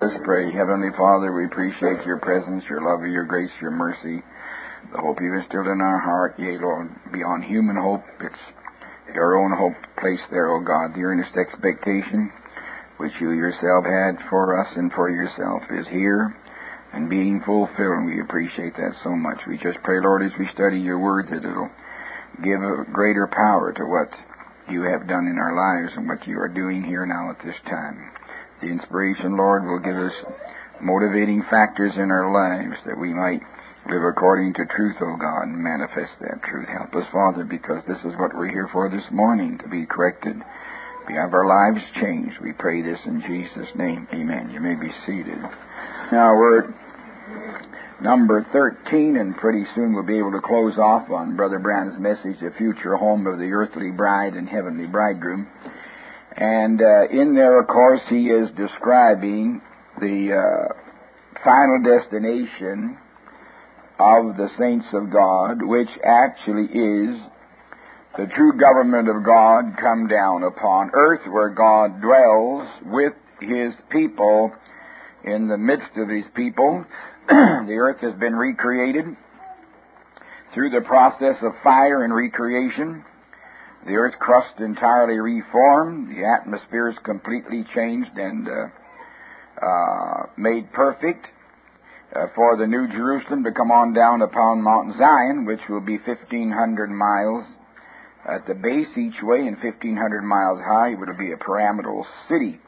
Let's pray. Heavenly Father, we appreciate your presence, your love, your grace, your mercy, the hope you've instilled in our heart. Yea, Lord, beyond human hope, it's your own hope placed there, O God. The earnest expectation which you yourself had for us and for yourself is here and being fulfilled, and we appreciate that so much. We just pray, Lord, as we study your word, that it'll give a greater power to what you have done in our lives and what you are doing here now at this time. The inspiration, Lord, will give us motivating factors in our lives that we might live according to truth, O God, and manifest that truth. Help us, Father, because this is what we're here for this morning, to be corrected, to have our lives changed. We pray this in Jesus' name. Amen. You may be seated. Now we're at number 13, and pretty soon we'll be able to close off on Brother Branham's message, The Future Home of the Earthly Bride and Heavenly Bridegroom. And in there, of course, he is describing the final destination of the saints of God, which actually is the true government of God come down upon earth, where God dwells with his people in the midst of his people. The earth has been recreated through the process of fire and recreation. The earth's crust entirely reformed. The atmosphere is completely changed and made perfect for the New Jerusalem to come on down upon Mount Zion, which will be 1,500 miles at the base each way and 1,500 miles high. It will be a pyramidal city.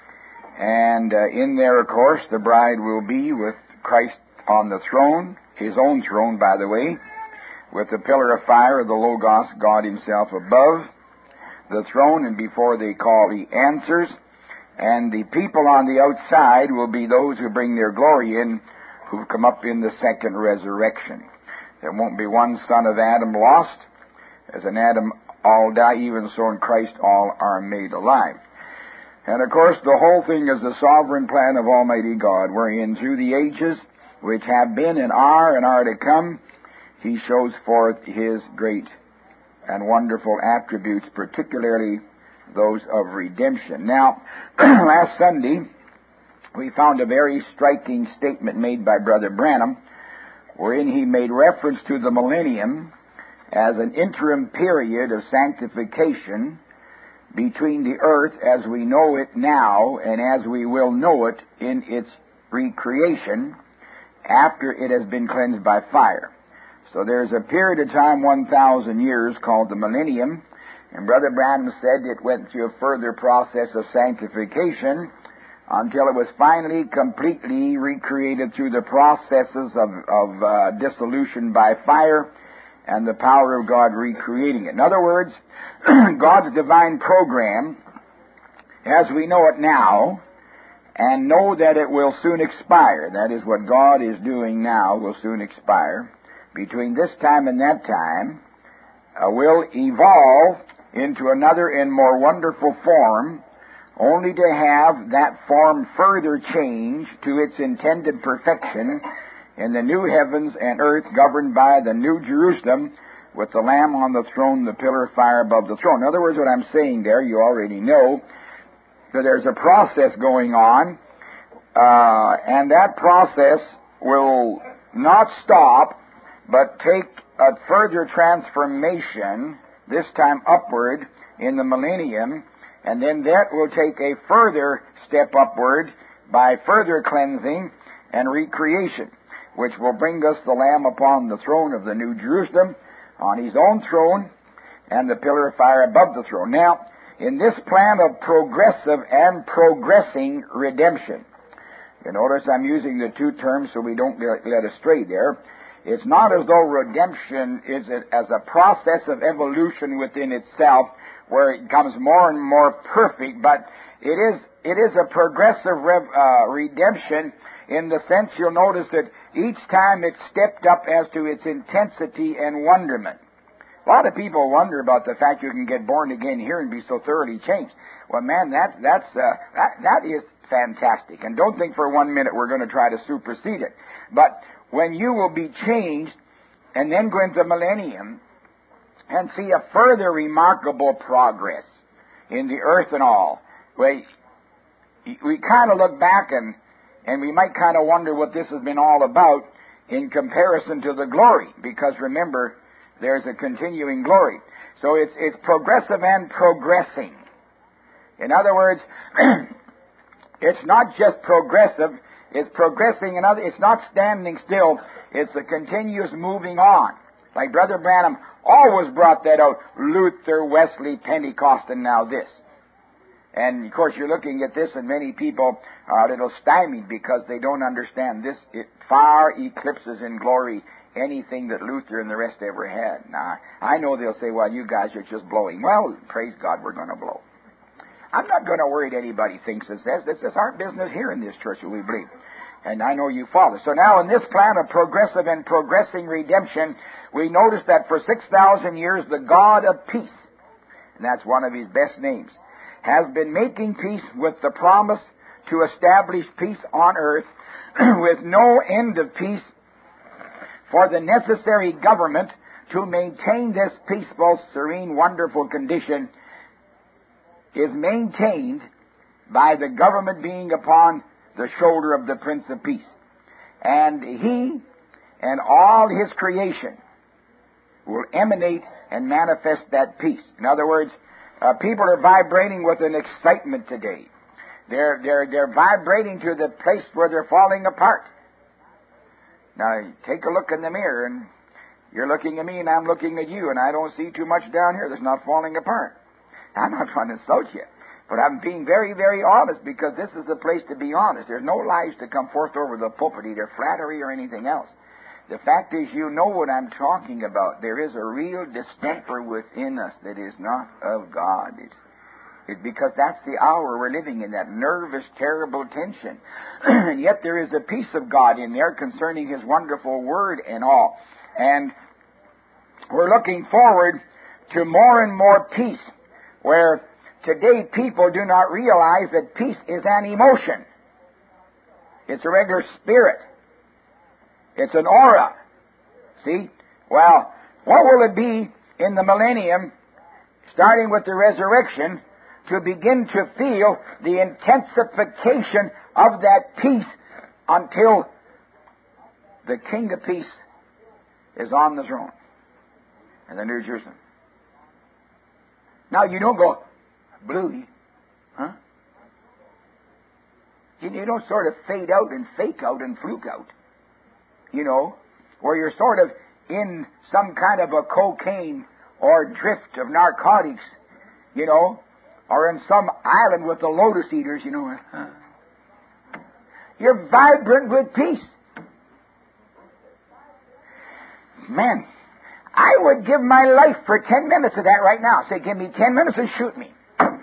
And in there, of course, the bride will be with Christ on the throne, his own throne, by the way, with the pillar of fire of the Logos, God himself, above the throne, and before they call, he answers. And the people on the outside will be those who bring their glory in, who come up in the second resurrection. There won't be one son of Adam lost. As in Adam all die, even so in Christ all are made alive. And of course, the whole thing is the sovereign plan of Almighty God, wherein through the ages which have been and are to come, he shows forth his great and wonderful attributes, particularly those of redemption. Now, last Sunday, we found a very striking statement made by Brother Branham, wherein he made reference to the millennium as an interim period of sanctification between the earth as we know it now and as we will know it in its recreation after it has been cleansed by fire. So there's a period of time, 1,000 years, called the millennium, and Brother Branham said it went through a further process of sanctification until it was finally completely recreated through the processes of dissolution by fire and the power of God recreating it. In other words, God's divine program, as we know it now, and know that it will soon expire. That is, what God is doing now will soon expire. Between this time and that time, will evolve into another and more wonderful form, only to have that form further changed to its intended perfection in the new heavens and earth, governed by the New Jerusalem, with the Lamb on the throne, the pillar of fire above the throne. In other words, what I'm saying there, you already know, that there's a process going on, and that process will not stop, but take a further transformation, this time upward, in the millennium, and then that will take a further step upward by further cleansing and recreation, which will bring us the Lamb upon the throne of the New Jerusalem, on his own throne, and the pillar of fire above the throne. Now, in this plan of progressive and progressing redemption, you notice I'm using the two terms so we don't get led astray there. It's not as though redemption is as a process of evolution within itself, where it becomes more and more perfect, but it is a progressive redemption in the sense you'll notice that each time it's stepped up as to its intensity and wonderment. A lot of people wonder about the fact you can get born again here and be so thoroughly changed. Well, man, that is fantastic. And don't think for 1 minute we're going to try to supersede it. But when you will be changed and then go into the millennium and see a further remarkable progress in the earth and all, we kind of look back and And we might kind of wonder what this has been all about in comparison to the glory, because remember, there's a continuing glory. So it's progressive and progressing. In other words, it's not just progressive, it's progressing. It's not standing still, it's a continuous moving on. Like Brother Branham always brought that out. Luther, Wesley, Pentecost, and now this. And, of course, you're looking at this, and many people are a little stymied because they don't understand this. It far eclipses in glory anything that Luther and the rest ever had. Now, I know they'll say, well, you guys are just blowing. Well, praise God, we're going to blow. I'm not going to worry what anybody thinks and says. This is our business here in this church, we believe. And I know you follow. So now in this plan of progressive and progressing redemption, we notice that for 6,000 years, the God of peace, and that's one of his best names, has been making peace with the promise to establish peace on earth with no end of peace, for the necessary government to maintain this peaceful, serene, wonderful condition is maintained by the government being upon the shoulder of the Prince of Peace. And he and all his creation will emanate and manifest that peace. In other words, people are vibrating with an excitement today. They're vibrating to the place where they're falling apart. Now, take a look in the mirror, and you're looking at me, and I'm looking at you, and I don't see too much down here that's not falling apart. I'm not trying to insult you, but I'm being very, very honest, because this is the place to be honest. There's no lies to come forth over the pulpit, either flattery or anything else. The fact is, you know what I'm talking about. There is a real distemper within us that is not of God. It's because that's the hour we're living in, that nervous, terrible tension. And yet there is a peace of God in there concerning his wonderful word and all. And we're looking forward to more and more peace, where today people do not realize that peace is an emotion. It's a regular spirit. It's an aura. See? Well, what will it be in the millennium, starting with the resurrection, to begin to feel the intensification of that peace until the King of Peace is on the throne in the New Jerusalem? Now, you don't go, Bluey, huh? You don't sort of fade out and fake out and fluke out, you know, where you're sort of in some kind of a cocaine or drift of narcotics, you know, or in some island with the lotus eaters, you know. You're vibrant with peace. Man, I would give my life for 10 minutes of that right now. Say, give me 10 minutes and shoot me.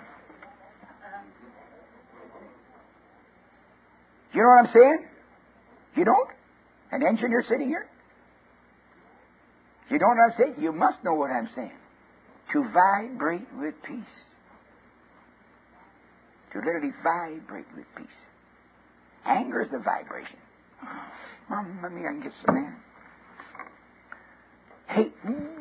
You know what I'm saying? You don't? An engineer sitting here? You don't know what I'm saying? You must know what I'm saying. To vibrate with peace. To literally vibrate with peace. Anger is the vibration. Mamma mia, I can get some man. Hate.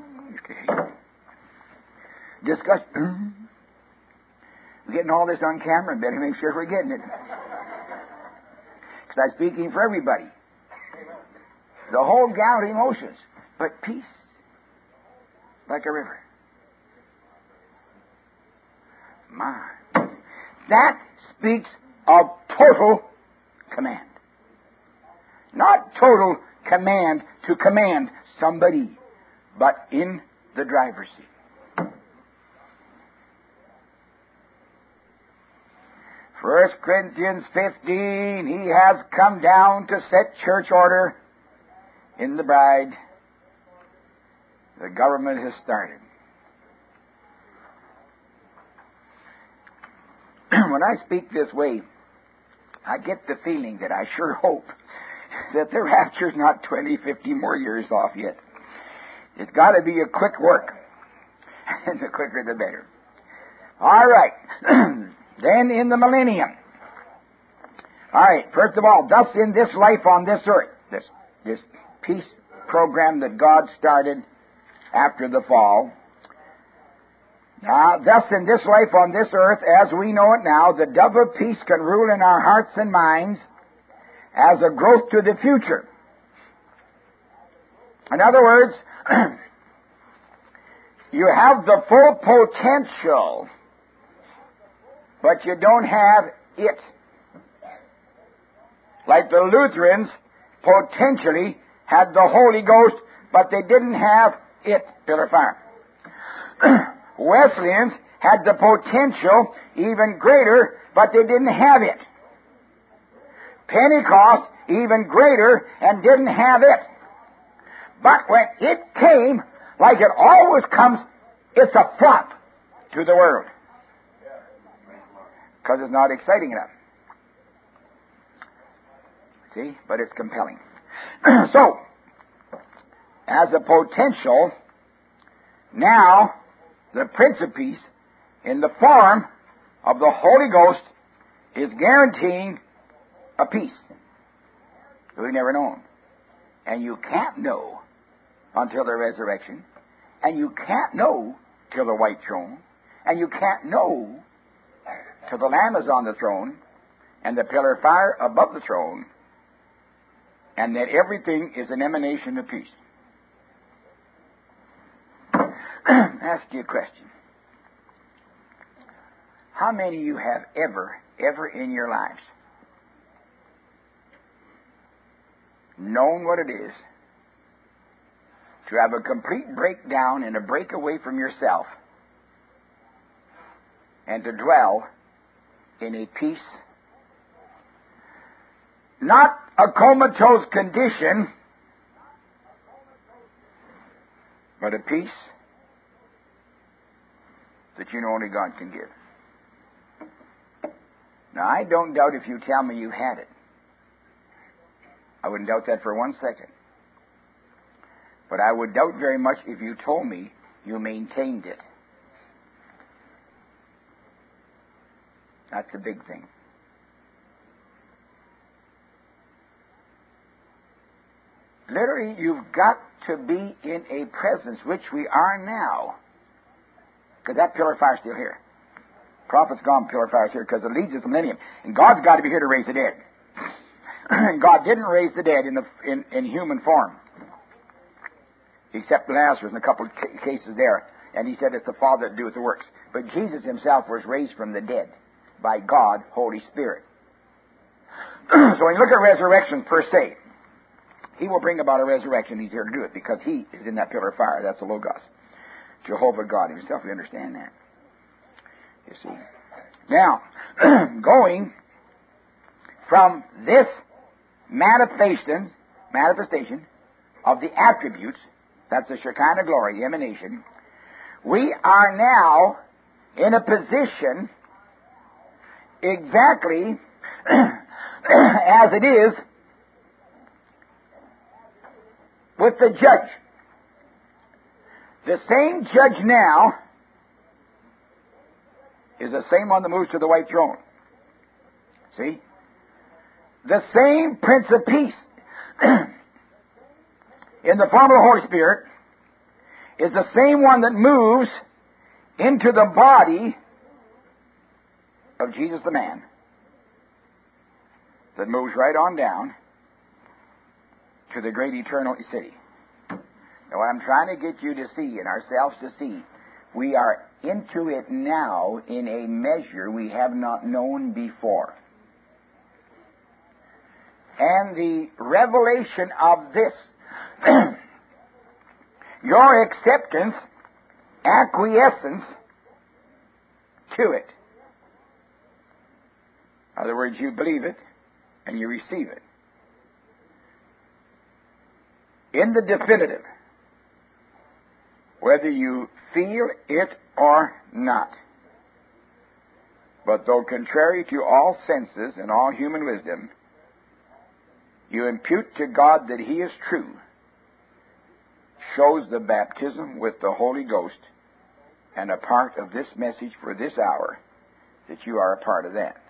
Disgust. We're getting all this on camera. Better make sure we're getting it. Because I'm speaking for everybody. The whole gamut of emotions. But peace. Like a river. My. That speaks of total command. Not total command to command somebody, but in the driver's seat. 1 Corinthians 15, he has come down to set church order in the bride. The government has started. When I speak this way, I get the feeling that I sure hope that the rapture's not 20, 50 more years off yet. It's got to be a quick work. And the quicker the better. All right. Then in the millennium. All right. First of all, thus in this life on this earth, this peace program that God started after the fall. Now, thus in this life on this earth, as we know it now, the dove of peace can rule in our hearts and minds, as a growth to the future. In other words, you have the full potential, but you don't have it. Like the Lutherans potentially had the Holy Ghost, but they didn't have it, pillar of fire. Wesleyans had the potential even greater, but they didn't have it. Pentecost even greater and didn't have it. But when it came, like it always comes, it's a flop to the world. Because it's not exciting enough. See? But it's compelling. So, as a potential, now the Prince of Peace, in the form of the Holy Ghost, is guaranteeing a peace that we've never known. And you can't know until the resurrection, and you can't know till the white throne, and you can't know till the Lamb is on the throne, and the pillar of fire above the throne, and that everything is an emanation of peace. Ask you a question. How many of you have ever in your lives known what it is to have a complete breakdown and a breakaway from yourself and to dwell in a peace, not a comatose condition, but a peace that you know only God can give? Now, I don't doubt if you tell me you had it. I wouldn't doubt that for 1 second. But I would doubt very much if you told me you maintained it. That's a big thing. Literally, you've got to be in a presence, which we are now. Because that pillar of fire is still here. Prophet's gone, pillar of fire is here, because it leads us to the millennium. And God's got to be here to raise the dead. And God didn't raise the dead in human form. Except Lazarus in a couple of cases there. And he said it's the Father that doeth the works. But Jesus himself was raised from the dead by God, Holy Spirit. So when you look at resurrection per se, he will bring about a resurrection. He's here to do it because he is in that pillar of fire. That's the Logos. Jehovah God himself. We understand that. You see. Now, going from this manifestation of the attributes, that's the Shekinah glory, emanation, we are now in a position exactly as it is with the judge. The same judge now is the same one that moves to the white throne. See? The same Prince of Peace in the form of the Holy Spirit is the same one that moves into the body of Jesus the man, that moves right on down to the great eternal city. Now, what I'm trying to get you to see and ourselves to see, we are into it now in a measure we have not known before. And the revelation of this, your acceptance, acquiescence to it. In other words, you believe it and you receive it. In the definitive, whether you feel it or not. But though contrary to all senses and all human wisdom, you impute to God that He is true, shows the baptism with the Holy Ghost and a part of this message for this hour, that you are a part of that.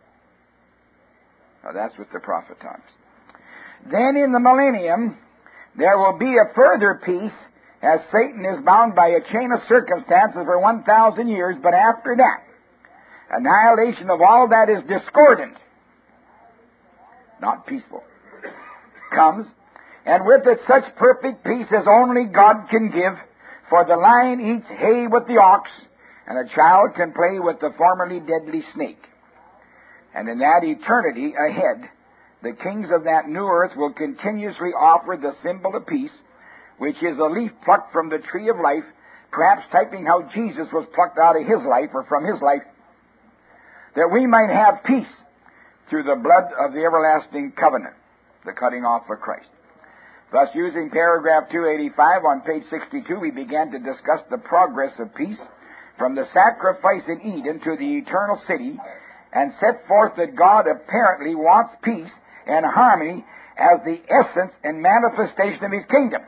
Now that's what the prophet talks. Then in the millennium, there will be a further peace, as Satan is bound by a chain of circumstances for 1,000 years, but after that, annihilation of all that is discordant. not peaceful, comes, and with it such perfect peace as only God can give, for the lion eats hay with the ox, and a child can play with the formerly deadly snake. And in that eternity ahead, the kings of that new earth will continuously offer the symbol of peace, which is a leaf plucked from the tree of life, perhaps typing how Jesus was plucked out of his life or from his life, that we might have peace through the blood of the everlasting covenant, the cutting off of Christ. Thus, using paragraph 285 on page 62, we began to discuss the progress of peace from the sacrifice in Eden to the eternal city, and set forth that God apparently wants peace and harmony as the essence and manifestation of his kingdom.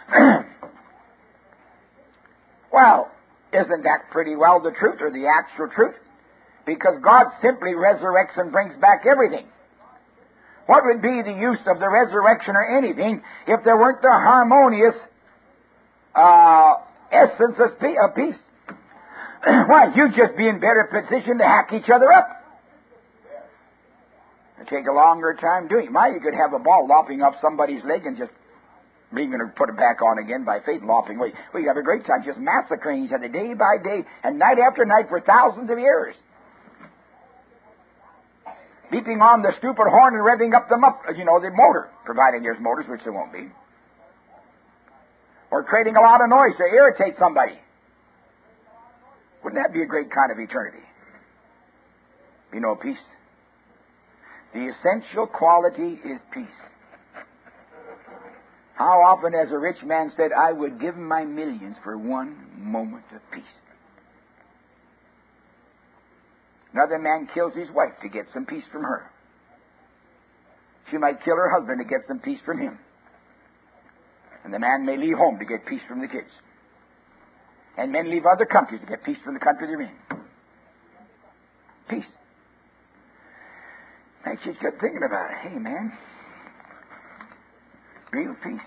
Well, isn't that pretty well the truth, or the actual truth? Because God simply resurrects and brings back everything. What would be the use of the resurrection or anything if there weren't the harmonious essence of peace? Why, you'd just be in better position to hack each other up. It'd take a longer time doing it. Why, you could have a ball lopping up somebody's leg and just leaving to put it back on again by faith, lopping away. We have a great time just massacring each other day by day and night after night for thousands of years. Beeping on the stupid horn and revving up the motor, providing there's motors, which there won't be. Or creating a lot of noise to irritate somebody. Wouldn't that be a great kind of eternity? Be no peace. The essential quality is peace. How often has a rich man said, I would give my millions for one moment of peace? Another man kills his wife to get some peace from her. She might kill her husband to get some peace from him. And the man may leave home to get peace from the kids. And men leave other countries to get peace from the country they're in. Peace. Makes you good thinking about it. Hey, man. Real peace.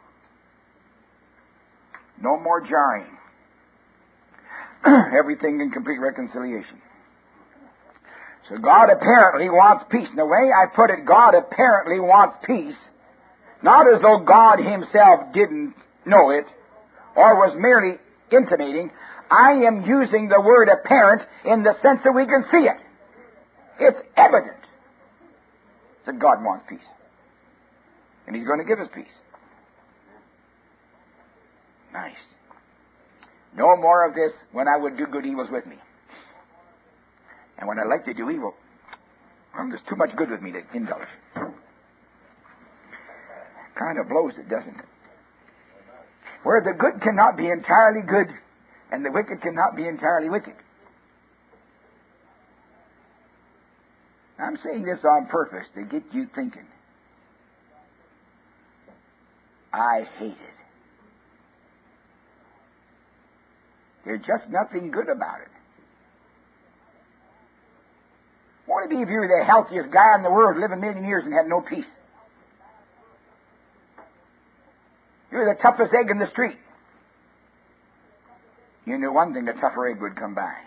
No more jarring. Everything in complete reconciliation. So God apparently wants peace. And the way I put it, God apparently wants peace, not as though God himself didn't know it or was merely intimating. I am using the word apparent in the sense that we can see it. It's evident that God wants peace. And he's going to give us peace. Nice. No more of this, when I would do good, evil's with me. And when I like to do evil, well, there's too much good with me to indulge. Kind of blows it, doesn't it? Where the good cannot be entirely good, and the wicked cannot be entirely wicked. I'm saying this on purpose to get you thinking. I hate it. There's just nothing good about it. What would it be if you were the healthiest guy in the world, living a million years and had no peace? You were the toughest egg in the street. You knew one thing, the tougher egg would come by.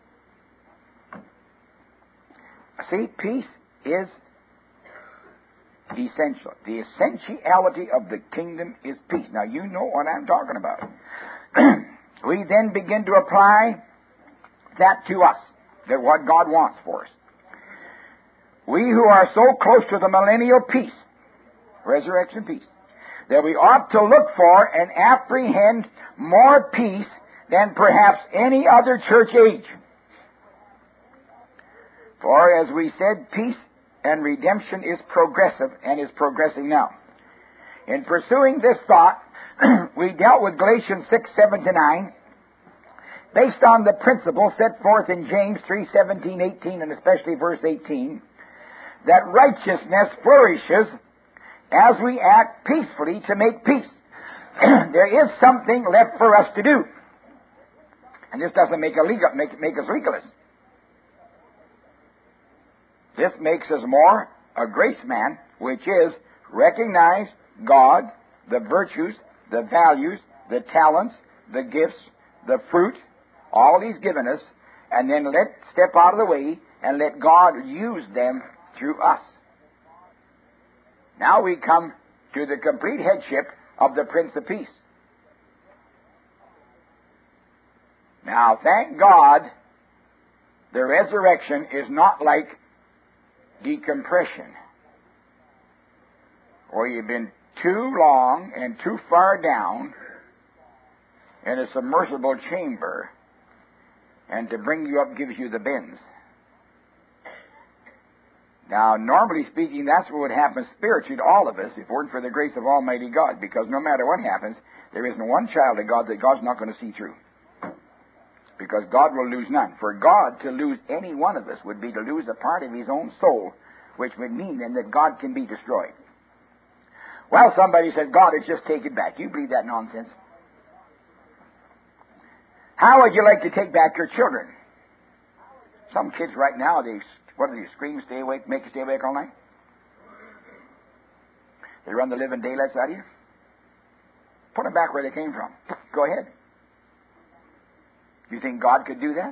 See, peace is essential. The essentiality of the kingdom is peace. Now, you know what I'm talking about. We then begin to apply that to us, that what God wants for us. We who are so close to the millennial peace, resurrection peace, that we ought to look for and apprehend more peace than perhaps any other church age. For, as we said, peace and redemption is progressive and is progressing now. In pursuing this thought, we dealt with Galatians 6, 7 to 9, based on the principle set forth in James 3, 17, 18, and especially verse 18, that righteousness flourishes as we act peacefully to make peace. There is something left for us to do. And this doesn't make us legalists. This makes us more a grace man, which is recognize God, the virtues, the values, the talents, the gifts, the fruit, all He's given us, and then step out of the way and let God use them through us. Now we come to the complete headship of the Prince of Peace. Now, thank God, the resurrection is not like decompression, where you've been too long and too far down in a submersible chamber, and to bring you up gives you the bends. Now, normally speaking, that's what would happen spiritually to all of us if it weren't for the grace of Almighty God, because no matter what happens, there isn't one child of God that God's not going to see through. Because God will lose none. For God to lose any one of us would be to lose a part of His own soul, which would mean then that God can be destroyed. Well, somebody says, God has just taken back. You believe that nonsense? How would you like to take back your children? Some kids right now, what do they scream, stay awake, make you stay awake all night? They run the living daylights out of you? Put them back where they came from. Go ahead. You think God could do that?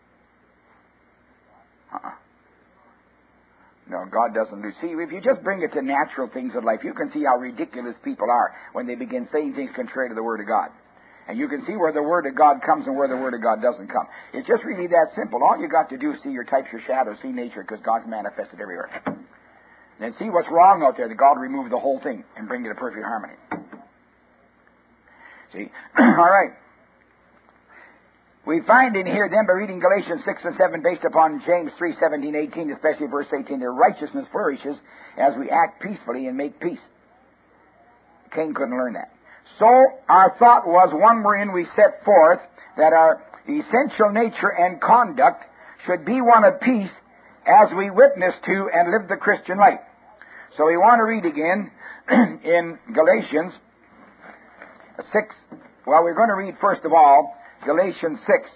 No, God doesn't do. See, if you just bring it to natural things of life, you can see how ridiculous people are when they begin saying things contrary to the Word of God. And you can see where the Word of God comes and where the Word of God doesn't come. It's just really that simple. All you got to do is see your types, your shadows, see nature, because God's manifested everywhere. Then see what's wrong out there, that God remove the whole thing and bring it to perfect harmony. See? All right. We find in here, then, by reading Galatians 6 and 7, based upon James 3, 17, 18, especially verse 18, their righteousness flourishes as we act peacefully and make peace. Cain couldn't learn that. So, our thought was one wherein we set forth that our essential nature and conduct should be one of peace as we witness to and live the Christian life. So we want to read again in Galatians 6. Well, we're going to read first of all Galatians 6,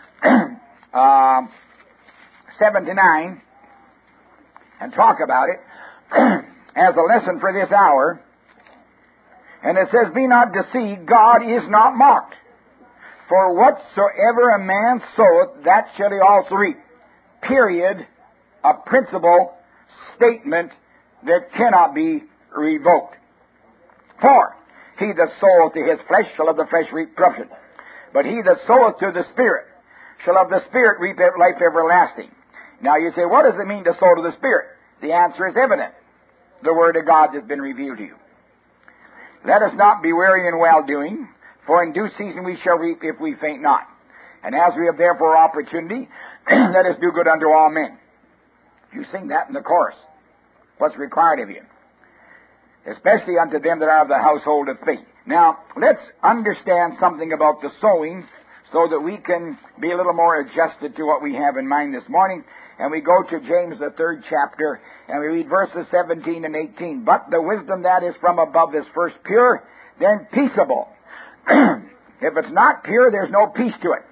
7 to 9, and talk about it as a lesson for this hour. And it says, be not deceived, God is not mocked. For whatsoever a man soweth, that shall he also reap. Period. A principle statement that cannot be revoked. For he that soweth to his flesh shall of the flesh reap corruption. But he that soweth to the Spirit shall of the Spirit reap life everlasting. Now you say, what does it mean to sow to the Spirit? The answer is evident. The Word of God has been revealed to you. Let us not be weary in well-doing, for in due season we shall reap if we faint not. And as we have therefore opportunity, let us do good unto all men. You sing that in the chorus. What's required of you? Especially unto them that are of the household of faith. Now, let's understand something about the sowing so that we can be a little more adjusted to what we have in mind this morning. And we go to James, the 3rd chapter, and we read verses 17 and 18. But the wisdom that is from above is first pure, then peaceable. If it's not pure, there's no peace to it.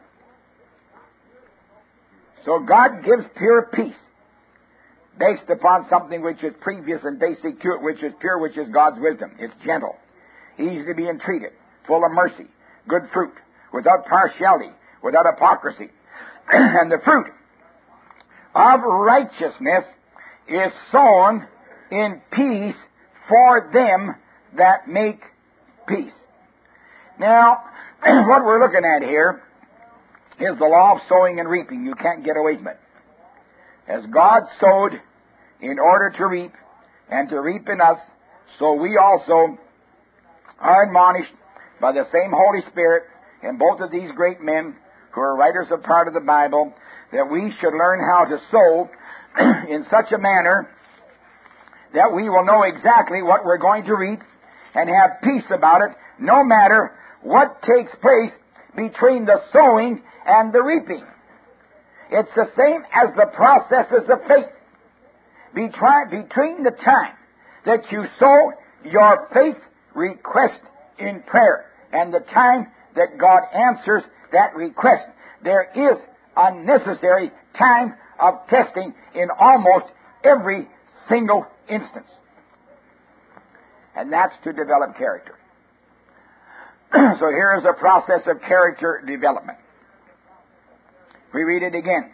So God gives pure peace based upon something which is previous and basic to it, which is pure, which is God's wisdom. It's gentle, easy to be entreated, full of mercy, good fruit, without partiality, without hypocrisy. And the fruit of righteousness is sown in peace for them that make peace. Now, what we're looking at here is the law of sowing and reaping. You can't get away from it. As God sowed in order to reap, and to reap in us, so we also are admonished by the same Holy Spirit in both of these great men who are writers of part of the Bible, that we should learn how to sow in such a manner that we will know exactly what we're going to reap and have peace about it, no matter what takes place between the sowing and the reaping. It's the same as the processes of faith. Between the time that you sow your faith request in prayer and the time that God answers that request, there is a necessary time of testing in almost every single instance. And that's to develop character. So here is a process of character development. We read it again.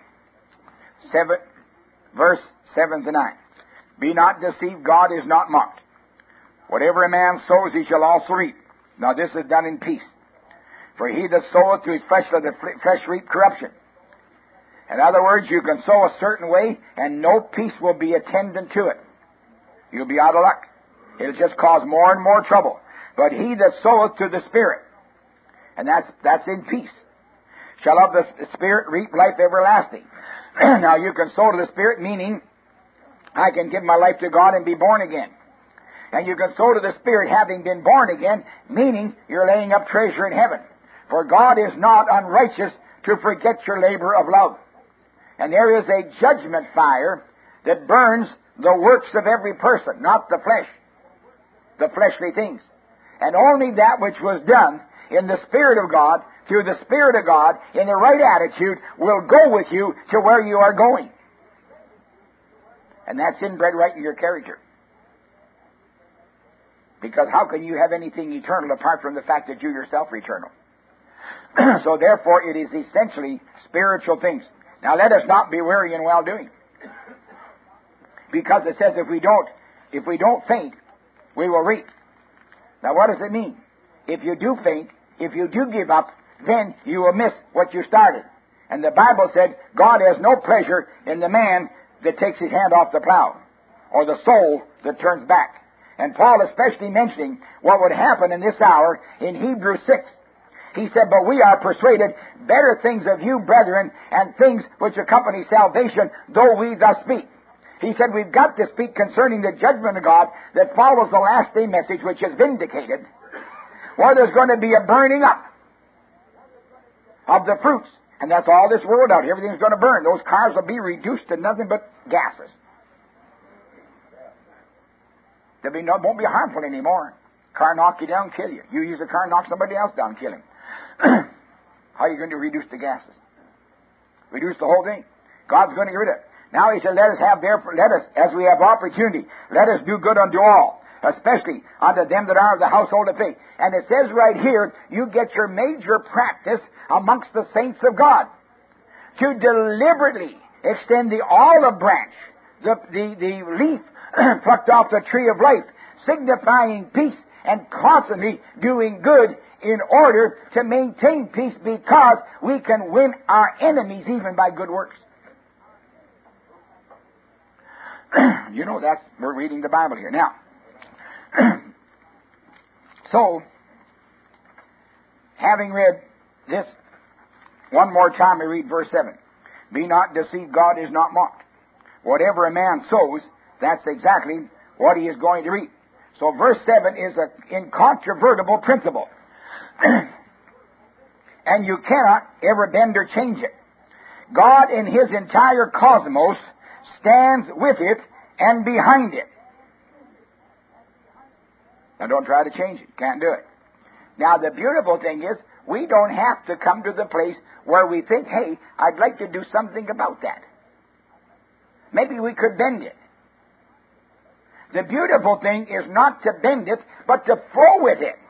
Verse 7 to 9. Be not deceived, God is not mocked. Whatever a man sows, he shall also reap. Now this is done in peace. For he that soweth to his flesh shall the flesh reap corruption. In other words, you can sow a certain way, and no peace will be attendant to it. You'll be out of luck. It'll just cause more and more trouble. But he that soweth to the Spirit, and that's in peace, shall of the Spirit reap life everlasting. Now you can sow to the Spirit, meaning I can give my life to God and be born again. And you can sow to the Spirit having been born again, meaning you're laying up treasure in heaven. For God is not unrighteous to forget your labor of love. And there is a judgment fire that burns the works of every person, not the flesh, the fleshly things. And only that which was done in the Spirit of God, through the Spirit of God, in the right attitude, will go with you to where you are going. And that's inbred right in your character. Because how can you have anything eternal apart from the fact that you yourself are eternal? So therefore it is essentially spiritual things. Now let us not be weary in well-doing. Because it says if we don't faint, we will reap. Now what does it mean? If you do faint, if you do give up, then you will miss what you started. And the Bible said God has no pleasure in the man that takes his hand off the plow, or the soul that turns back. And Paul especially mentioning what would happen in this hour in Hebrews 6. He said, but we are persuaded better things of you, brethren, and things which accompany salvation, though we thus speak. He said, we've got to speak concerning the judgment of God that follows the last day message, which is vindicated, where there's going to be a burning up of the fruits. And that's all this world out here. Everything's going to burn. Those cars will be reduced to nothing but gases. Won't be harmful anymore. Car knock you down, kill you. You use a car, knock somebody else down, kill him. How are you going to reduce the gases? Reduce the whole thing. God's going to get rid of it. Now he said, let us, as we have opportunity, let us do good unto all, especially unto them that are of the household of faith. And it says right here, you get your major practice amongst the saints of God to deliberately extend the olive branch, the leaf plucked off the tree of life, signifying peace, and constantly doing good in order to maintain peace, because we can win our enemies even by good works. You know, we're reading the Bible here. Now, so, having read this, one more time we read verse 7. Be not deceived, God is not mocked. Whatever a man sows, that's exactly what he is going to reap. So verse 7 is an incontrovertible principle. And you cannot ever bend or change it. God in His entire cosmos stands with it and behind it. Now don't try to change it. Can't do it. Now the beautiful thing is, we don't have to come to the place where we think, hey, I'd like to do something about that. Maybe we could bend it. The beautiful thing is not to bend it, but to flow with it.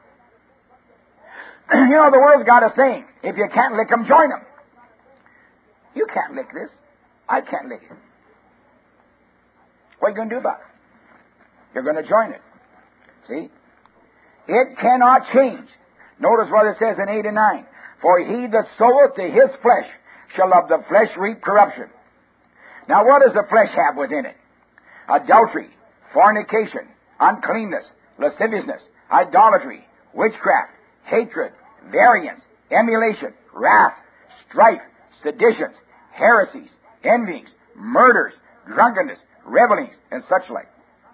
You know, the world's got a saying, if you can't lick them, join them. You can't lick this. I can't lick it. What are you going to do about it? You're going to join it. See? It cannot change. Notice what it says in 8 and 9. For he that soweth to his flesh shall of the flesh reap corruption. Now what does the flesh have within it? Adultery, fornication, uncleanness, lasciviousness, idolatry, witchcraft, hatred, variance, emulation, wrath, strife, seditions, heresies, envyings, murders, drunkenness, revelings, and such like.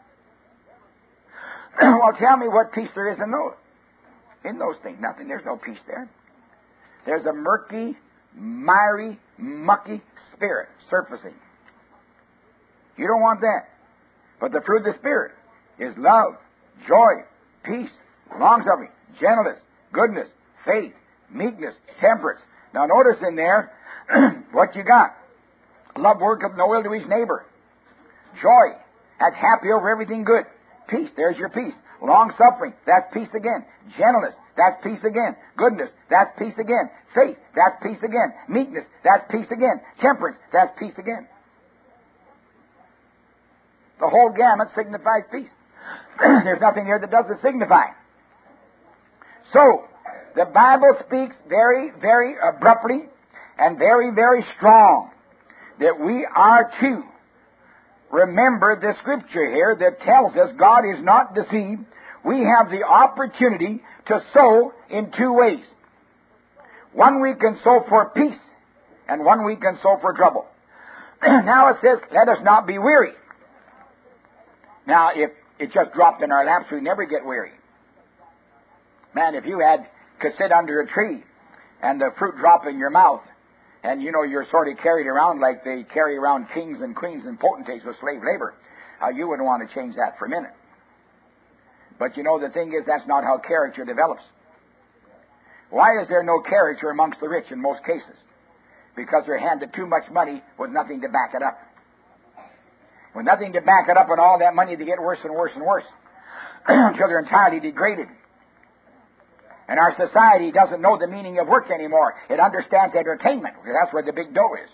Well, tell me what peace there is in those things. Nothing. There's no peace there. There's a murky, miry, mucky spirit surfacing. You don't want that. But the fruit of the Spirit is love, joy, peace, long-suffering, gentleness, goodness, faith, meekness, temperance. Now notice in there what you got. Love worketh no ill to his neighbor. Joy, that's happy over everything good. Peace, there's your peace. Long-suffering, that's peace again. Gentleness, that's peace again. Goodness, that's peace again. Faith, that's peace again. Meekness, that's peace again. Temperance, that's peace again. The whole gamut signifies peace. There's nothing here that doesn't signify. So, the Bible speaks very, very abruptly and very, very strong that we are to remember the Scripture here that tells us God is not deceived. We have the opportunity to sow in two ways. One we can sow for peace, and one we can sow for trouble. Now it says, let us not be weary. Now, if it just dropped in our laps, we never get weary. Man, if you could sit under a tree and the fruit drop in your mouth, and you know you're sort of carried around like they carry around kings and queens and potentates with slave labor, you wouldn't want to change that for a minute. But you know, the thing is, that's not how character develops. Why is there no character amongst the rich in most cases? Because they're handed too much money with nothing to back it up. With nothing to back it up and all that money, they get worse and worse and worse until they're entirely degraded. And our society doesn't know the meaning of work anymore. It understands entertainment, because that's where the big dough is.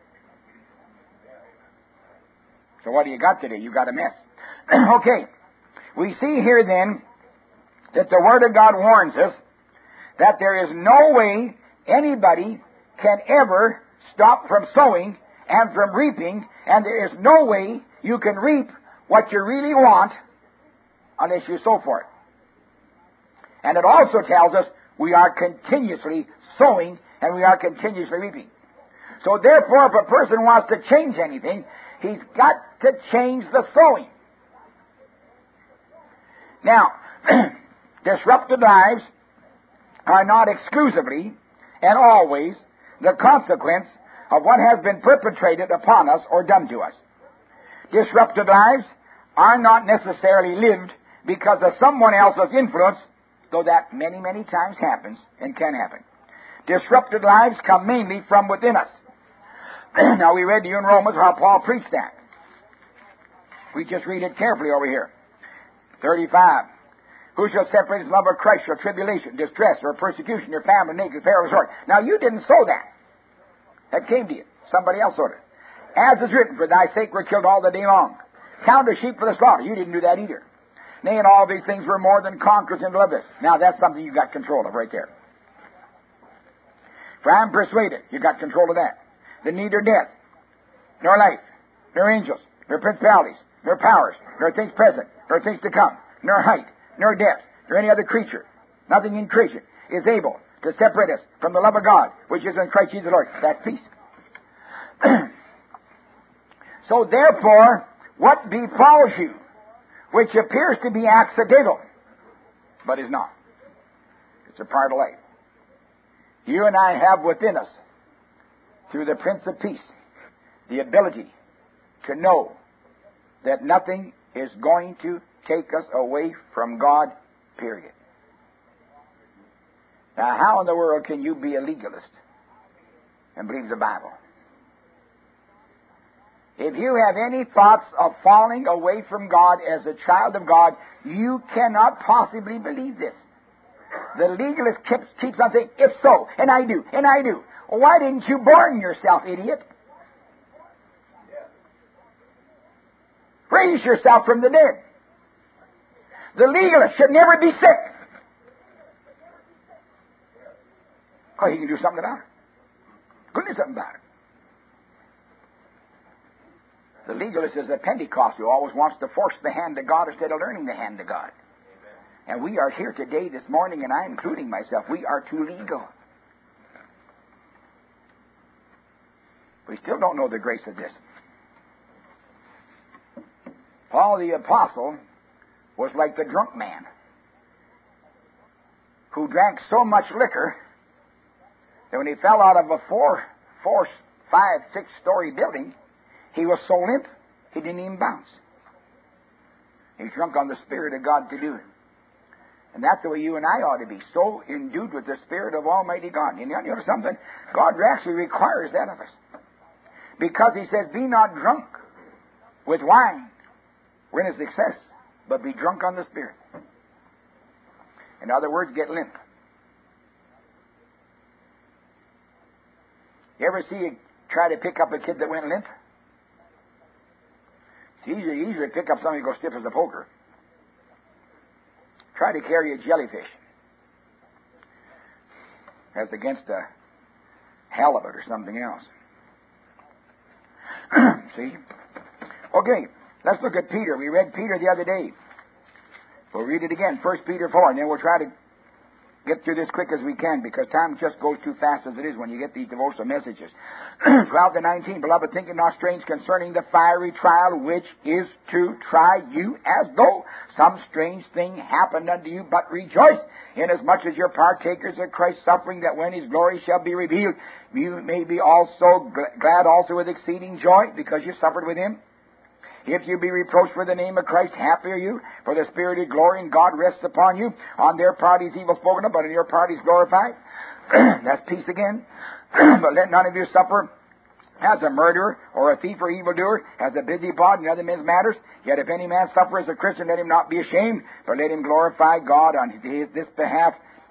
So what do you got today? You got a mess. Okay. We see here then that the Word of God warns us that there is no way anybody can ever stop from sowing and from reaping, and there is no way you can reap what you really want unless you sow for it. And it also tells us we are continuously sowing and we are continuously reaping. So therefore, if a person wants to change anything, he's got to change the sowing. Now, disrupted lives are not exclusively and always the consequence of what has been perpetrated upon us or done to us. Disrupted lives are not necessarily lived because of someone else's influence, though that many, many times happens and can happen. Disrupted lives come mainly from within us. Now, we read to you in Romans how Paul preached that. We just read it carefully over here. 35. Who shall separate us from the love of Christ? Shall tribulation, distress, or persecution, your family, naked, peril, or sword? Now, you didn't sow that. That came to you. Somebody else sowed it. As is written, for thy sake we're killed all the day long. Count as sheep for the slaughter. You didn't do that either. Nay, in all these things we're more than conquerors in love this. Now, that's something you got control of right there. For I am persuaded, you got control of that, that neither death, nor life, nor angels, nor principalities, nor powers, nor things present, nor things to come, nor height, nor depth, nor any other creature, nothing in creation, is able to separate us from the love of God, which is in Christ Jesus the Lord. That's peace. So therefore, what befalls you, which appears to be accidental, but is not. It's a part of life. You and I have within us, through the Prince of Peace, the ability to know that nothing is going to take us away from God, period. Now, how in the world can you be a legalist and believe the Bible? If you have any thoughts of falling away from God as a child of God, you cannot possibly believe this. The legalist keeps on saying, if so, and I do, and I do. Well, why didn't you born yourself, idiot? Raise yourself from the dead. The legalist should never be sick. Oh, he can do something about it. Couldn't do something about it. The legalist is a Pentecostal who always wants to force the hand of God instead of learning the hand of God. And we are here today, this morning, and I'm including myself, we are too legal. We still don't know the grace of this. Paul the Apostle was like the drunk man who drank so much liquor that when he fell out of a 6-story building, he was so limp, he didn't even bounce. He's drunk on the Spirit of God to do it. And that's the way you and I ought to be, so endued with the Spirit of Almighty God. You know something? God actually requires that of us. Because He says, be not drunk with wine, wherein is excess, but be drunk on the Spirit. In other words, get limp. You ever see you try to pick up a kid that went limp? It's easier to pick up somebody who goes stiff as a poker. Try to carry a jellyfish. That's against a halibut or something else. See? Okay, let's look at Peter. We read Peter the other day. We'll read it again, 1 Peter 4, and then we'll try to get through this quick as we can, because time just goes too fast as it is when you get these devotional messages. 12 to 19, beloved, think it not strange concerning the fiery trial which is to try you, as though some strange thing happened unto you, but rejoice, inasmuch as you're partakers of Christ's suffering, that when his glory shall be revealed, you may be also glad also with exceeding joy, because you suffered with him. If you be reproached for the name of Christ, happy are you, for the Spirit of glory and God rests upon you. On their part is evil spoken of, but in your part is glorified. That's peace again. But let none of you suffer as a murderer, or a thief, or evildoer, as a busybody in other men's matters. Yet if any man suffer as a Christian, let him not be ashamed, but let him glorify God on this behalf.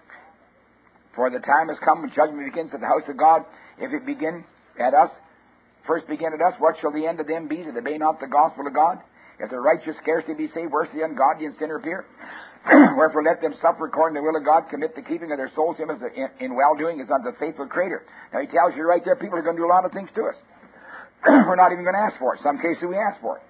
For the time has come when judgment begins at the house of God. If it begin at us, first begin at us, what shall the end of them be that obey not the gospel of God? If the righteous scarcely be saved, worse the ungodly and sinner appear. Wherefore let them suffer according to the will of God, commit the keeping of their souls to him as in well-doing as unto the faithful Creator. Now he tells you right there, people are going to do a lot of things to us. We're not even going to ask for it. Some cases we ask for it.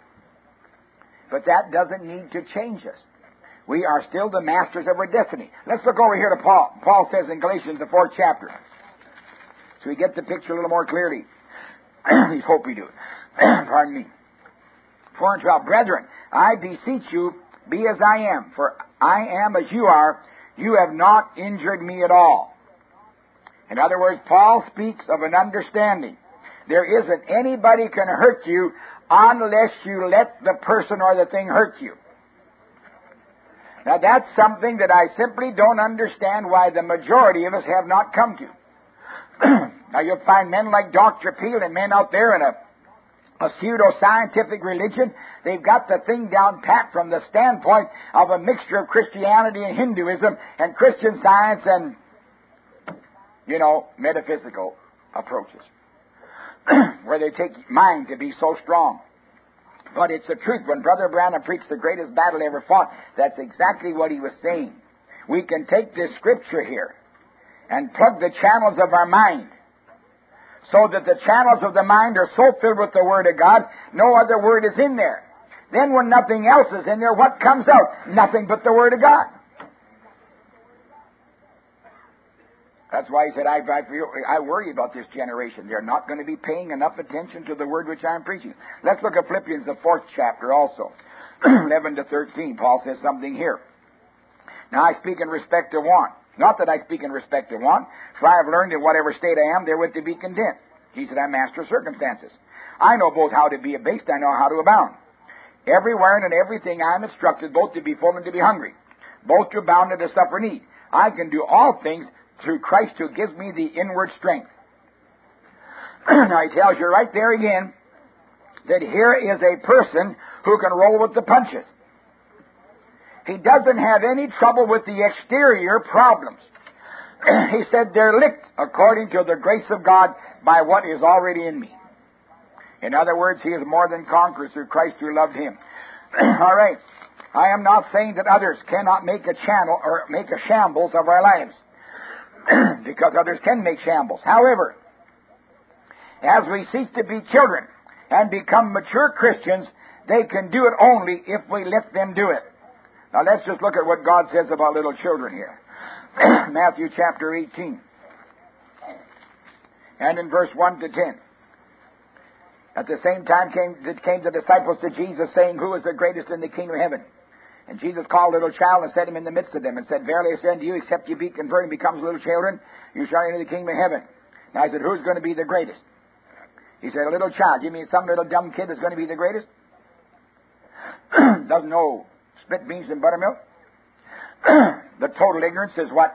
But that doesn't need to change us. We are still the masters of our destiny. Let's look over here to Paul. Paul says in Galatians, the 4th chapter, so we get the picture a little more clearly. At least hope we do. Pardon me. 4 and 12. Brethren, I beseech you, be as I am, for I am as you are. You have not injured me at all. In other words, Paul speaks of an understanding. There isn't anybody can hurt you unless you let the person or the thing hurt you. Now that's something that I simply don't understand why the majority of us have not come to. Now you'll find men like Dr. Peel and men out there in a pseudo-scientific religion. They've got the thing down pat from the standpoint of a mixture of Christianity and Hinduism and Christian science and, metaphysical approaches. Where they take mind to be so strong. But it's the truth. When Brother Branham preached the greatest battle ever fought, that's exactly what he was saying. We can take this scripture here and plug the channels of our mind so that the channels of the mind are so filled with the Word of God, no other word is in there. Then when nothing else is in there, what comes out? Nothing but the Word of God. That's why he said, I worry about this generation. They're not going to be paying enough attention to the Word which I'm preaching. Let's look at Philippians, the 4th chapter also. 11 to 13, Paul says something here. Now I speak in respect to want. Not that I speak in respect to want, for I have learned in whatever state I am, therewith to be content. He said, I'm master of circumstances. I know both how to be abased, I know how to abound. Everywhere and in everything I am instructed, both to be full and to be hungry, both to abound and to suffer need. I can do all things through Christ who gives me the inward strength. Now he tells you right there again that here is a person who can roll with the punches. He doesn't have any trouble with the exterior problems. He said they're licked according to the grace of God by what is already in me. In other words, he is more than conquerors through Christ who loved him. All right. I am not saying that others cannot make a channel or make a shambles of our lives. Because others can make shambles. However, as we cease to be children and become mature Christians, they can do it only if we let them do it. Now let's just look at what God says about little children here. Matthew chapter 18. And in verse 1 to 10. At the same time came the disciples to Jesus, saying, Who is the greatest in the kingdom of heaven? And Jesus called a little child and set him in the midst of them, and said, Verily I say unto you, except you be converted and become little children, you shall enter the kingdom of heaven. Now I said, who's going to be the greatest? He said, a little child. You mean some little dumb kid is going to be the greatest? Doesn't know split beans and buttermilk? The total ignorance is what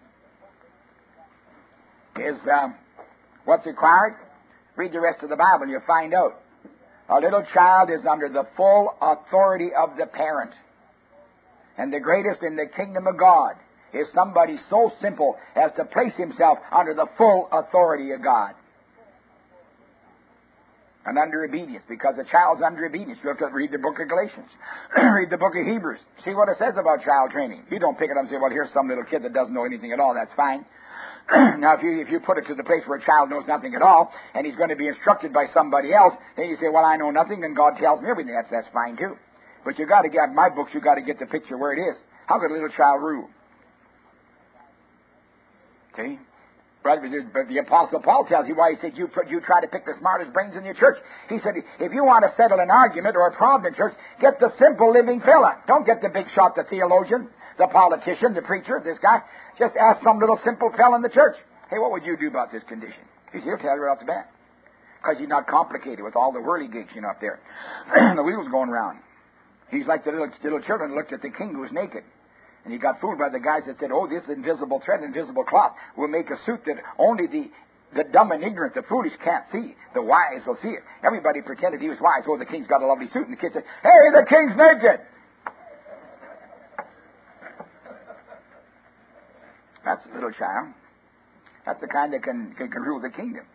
is what's required. Read the rest of the Bible and you'll find out. A little child is under the full authority of the parent. And the greatest in the kingdom of God is somebody so simple as to place himself under the full authority of God. and under obedience, because the child's under obedience. You have to read the book of Galatians. Read the book of Hebrews. See what it says about child training. You don't pick it up and say, well, here's some little kid that doesn't know anything at all. That's fine. Now, if you put it to the place where a child knows nothing at all, and he's going to be instructed by somebody else, then you say, well, I know nothing, and God tells me everything. That's fine, too. But you got to get, my books, you got to get the picture where it is. How could a little child rule? See? But the Apostle Paul tells you why he said you try to pick the smartest brains in your church. He said, if you want to settle an argument or a problem in church, get the simple living fella. Don't get the big shot, the theologian, the politician, the preacher, this guy. Just ask some little simple fella in the church. Hey, what would you do about this condition? He'll tell you right off the bat. Because he's not complicated with all the whirligigs, up there. The wheels going round. He's like the little children who looked at the king who was naked. And he got fooled by the guys that said, oh, this invisible thread, invisible cloth will make a suit that only the dumb and ignorant, the foolish can't see. The wise will see it. Everybody pretended he was wise. Oh, the king's got a lovely suit. And the kid said, hey, the king's naked. That's a little child. That's the kind that can rule the kingdom.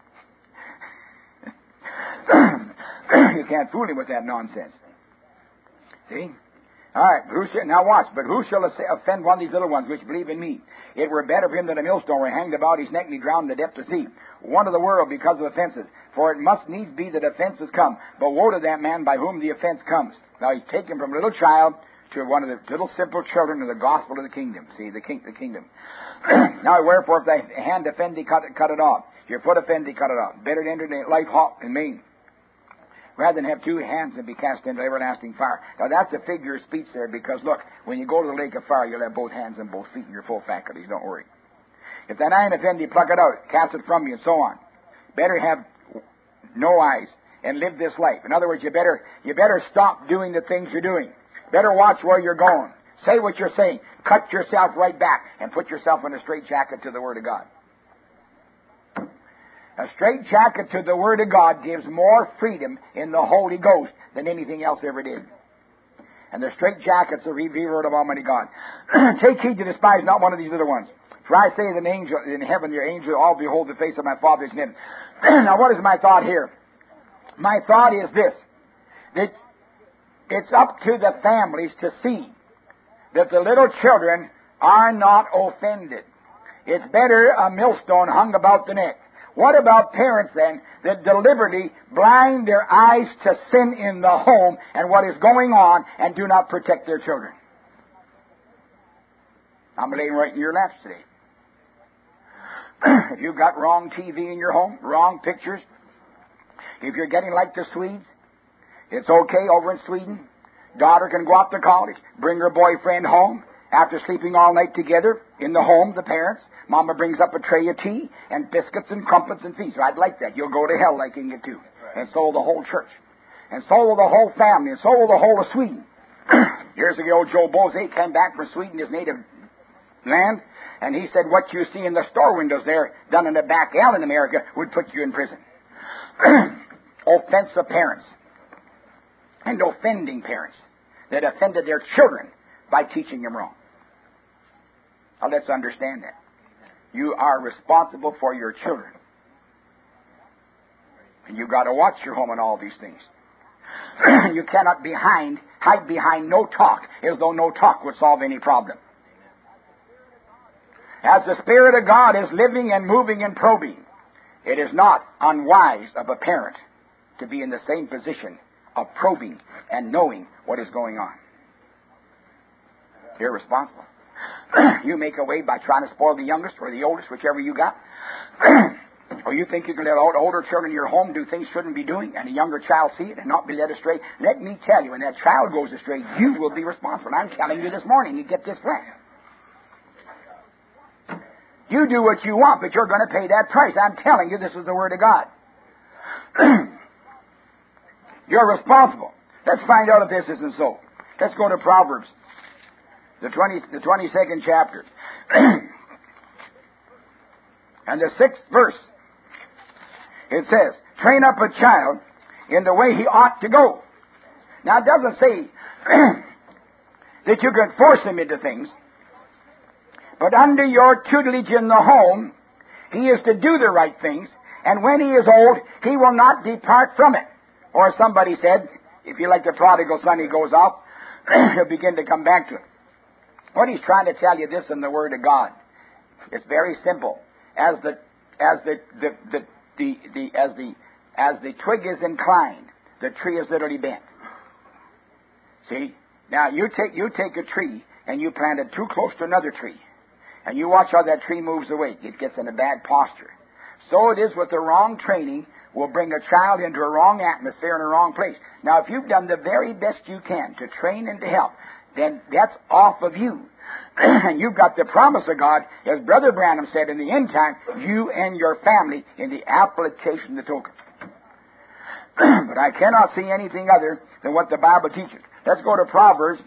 You can't fool him with that nonsense. See? All right, now watch. But who shall offend one of these little ones which believe in me? It were better for him that a millstone were hanged about his neck and he drowned in the depth of the sea. One of the world because of offenses. For it must needs be that offenses come. But woe to that man by whom the offense comes. Now he's taken from a little child to one of the little simple children of the gospel of the kingdom. See, the kingdom. Now wherefore if thy hand offend thee, cut it off. If your foot offend thee, cut it off. Better to enter the life hot and main, rather than have 2 hands and be cast into everlasting fire. Now that's a figure of speech there, because look, when you go to the lake of fire, you'll have both hands and both feet and your full faculties, don't worry. If thine eye offend thee, pluck it out, cast it from you, and so on. Better have no eyes and live this life. In other words, you better stop doing the things you're doing. Better watch where you're going. Say what you're saying. Cut yourself right back and put yourself in a straitjacket to the Word of God. A straitjacket to the Word of God gives more freedom in the Holy Ghost than anything else ever did. And the straitjacket's a word of Almighty God. Take heed to despise not one of these little ones. For I say that an angel in heaven, your angel, all behold the face of my Father in heaven. Now what is my thought here? My thought is this, that it's up to the families to see that the little children are not offended. It's better a millstone hung about the neck. What about parents, then, that deliberately blind their eyes to sin in the home and what is going on and do not protect their children? I'm laying right in your laps today. If you've got wrong TV in your home, wrong pictures, if you're getting like the Swedes, it's okay over in Sweden. Daughter can go off to college, bring her boyfriend home, after sleeping all night together in the home, the parents. Mama brings up a tray of tea and biscuits and crumpets and feast. I'd like that. You'll go to hell liking it too. And so will the whole church. And so will the whole family. And so will the whole of Sweden. Years ago, Joe Bose came back from Sweden, his native land, and he said, what you see in the store windows there, done in the back alley in America, would put you in prison. Offensive parents. And offending parents that offended their children by teaching them wrong. Now let's understand that. You are responsible for your children. And you've got to watch your home and all these things. You cannot hide behind no talk, as though no talk would solve any problem. As the Spirit of God is living and moving and probing, it is not unwise of a parent to be in the same position of probing and knowing what is going on. You're responsible. You make a way by trying to spoil the youngest or the oldest, whichever you got. Or you think you can let older children in your home do things shouldn't be doing, and a younger child see it and not be led astray. Let me tell you, when that child goes astray, you will be responsible. I'm telling you this morning, you get this plan. You do what you want, but you're going to pay that price. I'm telling you, this is the Word of God. You're responsible. Let's find out if this isn't so. Let's go to Proverbs, the 22nd chapter. And the 6th verse. It says, train up a child in the way he ought to go. Now, it doesn't say that you can force him into things. But under your tutelage in the home, he is to do the right things. And when he is old, he will not depart from it. Or somebody said, if you like the prodigal son, he goes off, he'll begin to come back to it. What he's trying to tell you this in the Word of God. It's very simple. As the twig is inclined, the tree is literally bent. See? Now you take a tree and you plant it too close to another tree, and you watch how that tree moves away. It gets in a bad posture. So it is with the wrong training will bring a child into a wrong atmosphere in a wrong place. Now, if you've done the very best you can to train and to help, then that's off of you. And you've got the promise of God, as Brother Branham said, in the end time, you and your family in the application of the token. But I cannot see anything other than what the Bible teaches. Let's go to Proverbs.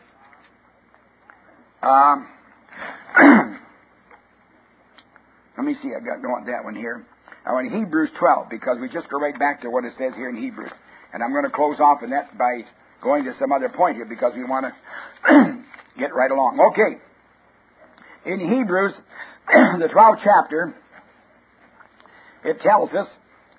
Let me see, I don't want that one here. I want Hebrews 12, because we just go right back to what it says here in Hebrews. And I'm going to close off in that by going to some other point here, because we want to get right along. Okay. In Hebrews, the 12th chapter, it tells us,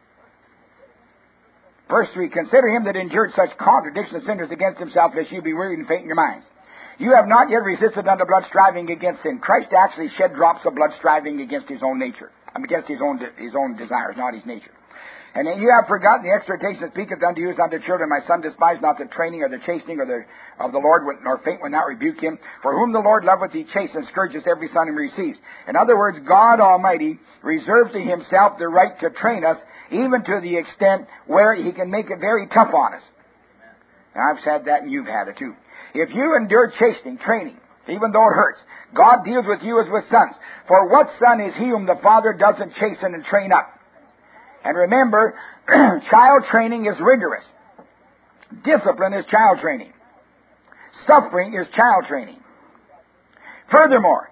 verse 3, consider him that endured such contradictions and sinners against himself, lest you be wearied and faint in your minds. You have not yet resisted unto blood, striving against sin. Christ actually shed drops of blood, striving against his own nature. Against his own desires, not his nature. And then you have forgotten the exhortation that speaketh unto you as unto children. My son, despise not the training or the chastening of the Lord, nor faint when not rebuke him. For whom the Lord loveth, he chastens and scourges every son whom he receives. In other words, God Almighty reserves to himself the right to train us, even to the extent where he can make it very tough on us. Now, I've said that, and you've had it too. If you endure chastening, training, even though it hurts, God deals with you as with sons. For what son is he whom the Father doesn't chasten and train up? And remember, child training is rigorous. Discipline is child training. Suffering is child training. Furthermore,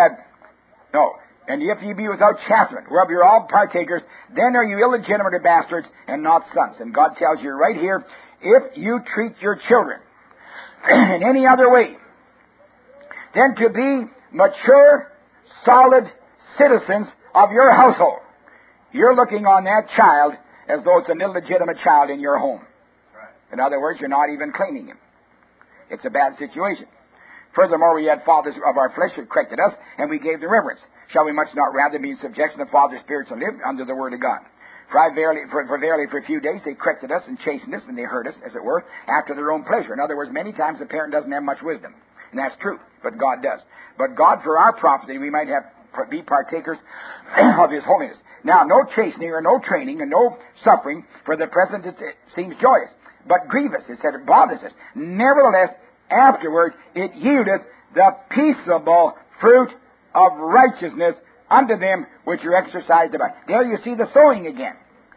and if ye be without chastisement, whereof you're all partakers, then are you illegitimate bastards and not sons. And God tells you right here, if you treat your children in any other way than to be mature, solid citizens of your household, you're looking on that child as though it's an illegitimate child in your home. In other words, you're not even claiming him. It's a bad situation. Furthermore, we had fathers of our flesh who corrected us, and we gave them reverence. Shall we much not rather be in subjection to fathers' spirits and live under the word of God? For verily for a few days they corrected us and chastened us, and they hurt us, as it were, after their own pleasure. In other words, many times the parent doesn't have much wisdom. And that's true, but God does. But God, for our profit, that we might be partakers of his holiness. Now, no chastening or no training and no suffering, for the present it seems joyous, but grievous. It said it bothers us. Nevertheless, afterward it yieldeth the peaceable fruit of righteousness unto them which are exercised about. There you see the sowing again.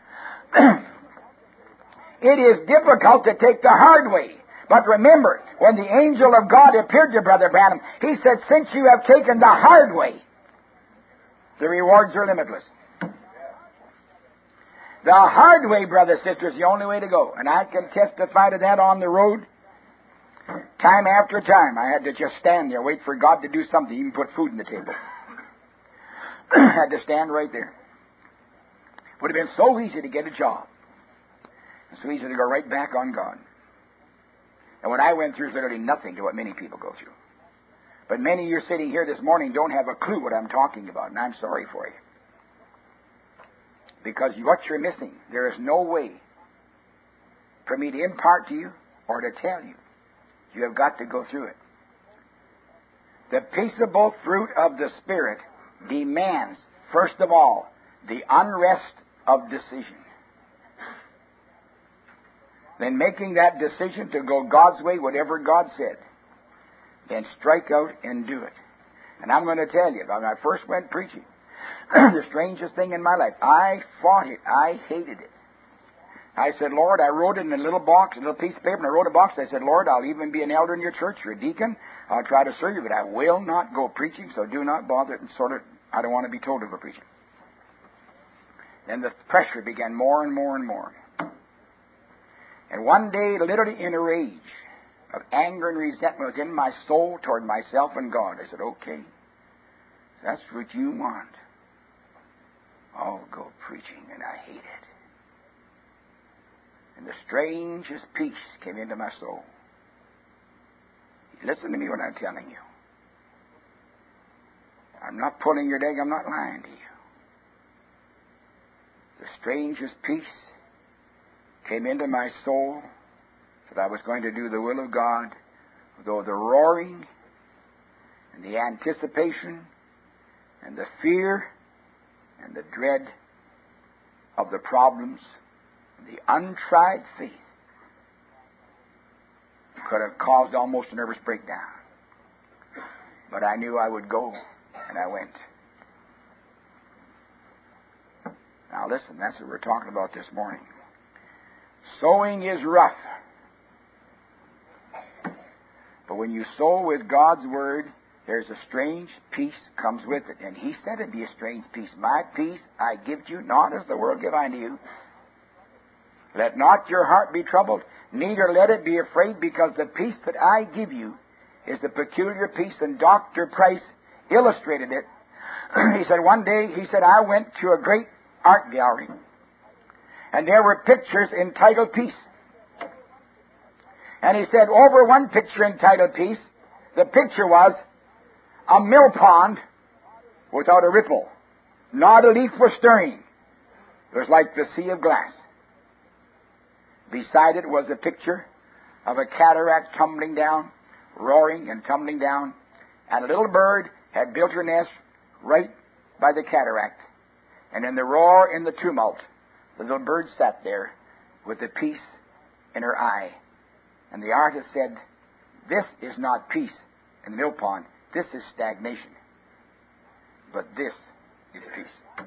It is difficult to take the hard way. But remember, when the angel of God appeared to Brother Branham, he said, since you have taken the hard way, the rewards are limitless. The hard way, brothers and sisters, is the only way to go. And I can testify to that on the road. Time after time, I had to just stand there, wait for God to do something, even put food on the table. I had to stand right there. Would have been so easy to get a job. And so easy to go right back on God. And what I went through is literally nothing to what many people go through. But many of you sitting here this morning don't have a clue what I'm talking about, and I'm sorry for you. Because what you're missing, there is no way for me to impart to you or to tell you. You have got to go through it. The peaceable fruit of the Spirit demands, first of all, the unrest of decision. Then making that decision to go God's way, whatever God said, then strike out and do it. And I'm going to tell you, when I first went preaching, the strangest thing in my life, I fought it. I hated it. I said, Lord, I wrote it in a little box, a little piece of paper, and I wrote a box. I said, Lord, I'll even be an elder in your church or a deacon. I'll try to serve you, but I will not go preaching, so do not bother. And I don't want to be told to go preaching. And the pressure began more and more and more. And one day, literally in a rage of anger and resentment was in my soul toward myself and God. I said, okay, that's what you want. I'll go preaching, and I hate it. And the strangest peace came into my soul. Listen to me when I'm telling you. I'm not pulling your leg, I'm not lying to you. The strangest peace came into my soul that I was going to do the will of God, though the roaring and the anticipation and the fear and the dread of the problems and the untried faith could have caused almost a nervous breakdown. But I knew I would go, and I went. Now listen, that's what we're talking about this morning. Sowing is rough. But when you sow with God's Word, there's a strange peace comes with it. And He said it'd be a strange peace. My peace I give to you, not as the world give unto you. Let not your heart be troubled, neither let it be afraid, because the peace that I give you is the peculiar peace. And Dr. Price illustrated it. He said one day, I went to a great art gallery, and there were pictures entitled Peace. And he said, over one picture entitled Peace, the picture was a mill pond without a ripple. Not a leaf was stirring. It was like the sea of glass. Beside it was a picture of a cataract tumbling down, roaring and tumbling down, and a little bird had built her nest right by the cataract. And in the roar, in the tumult, the little bird sat there with the peace in her eye. And the artist said, this is not peace in the mill pond. This is stagnation. But this is peace.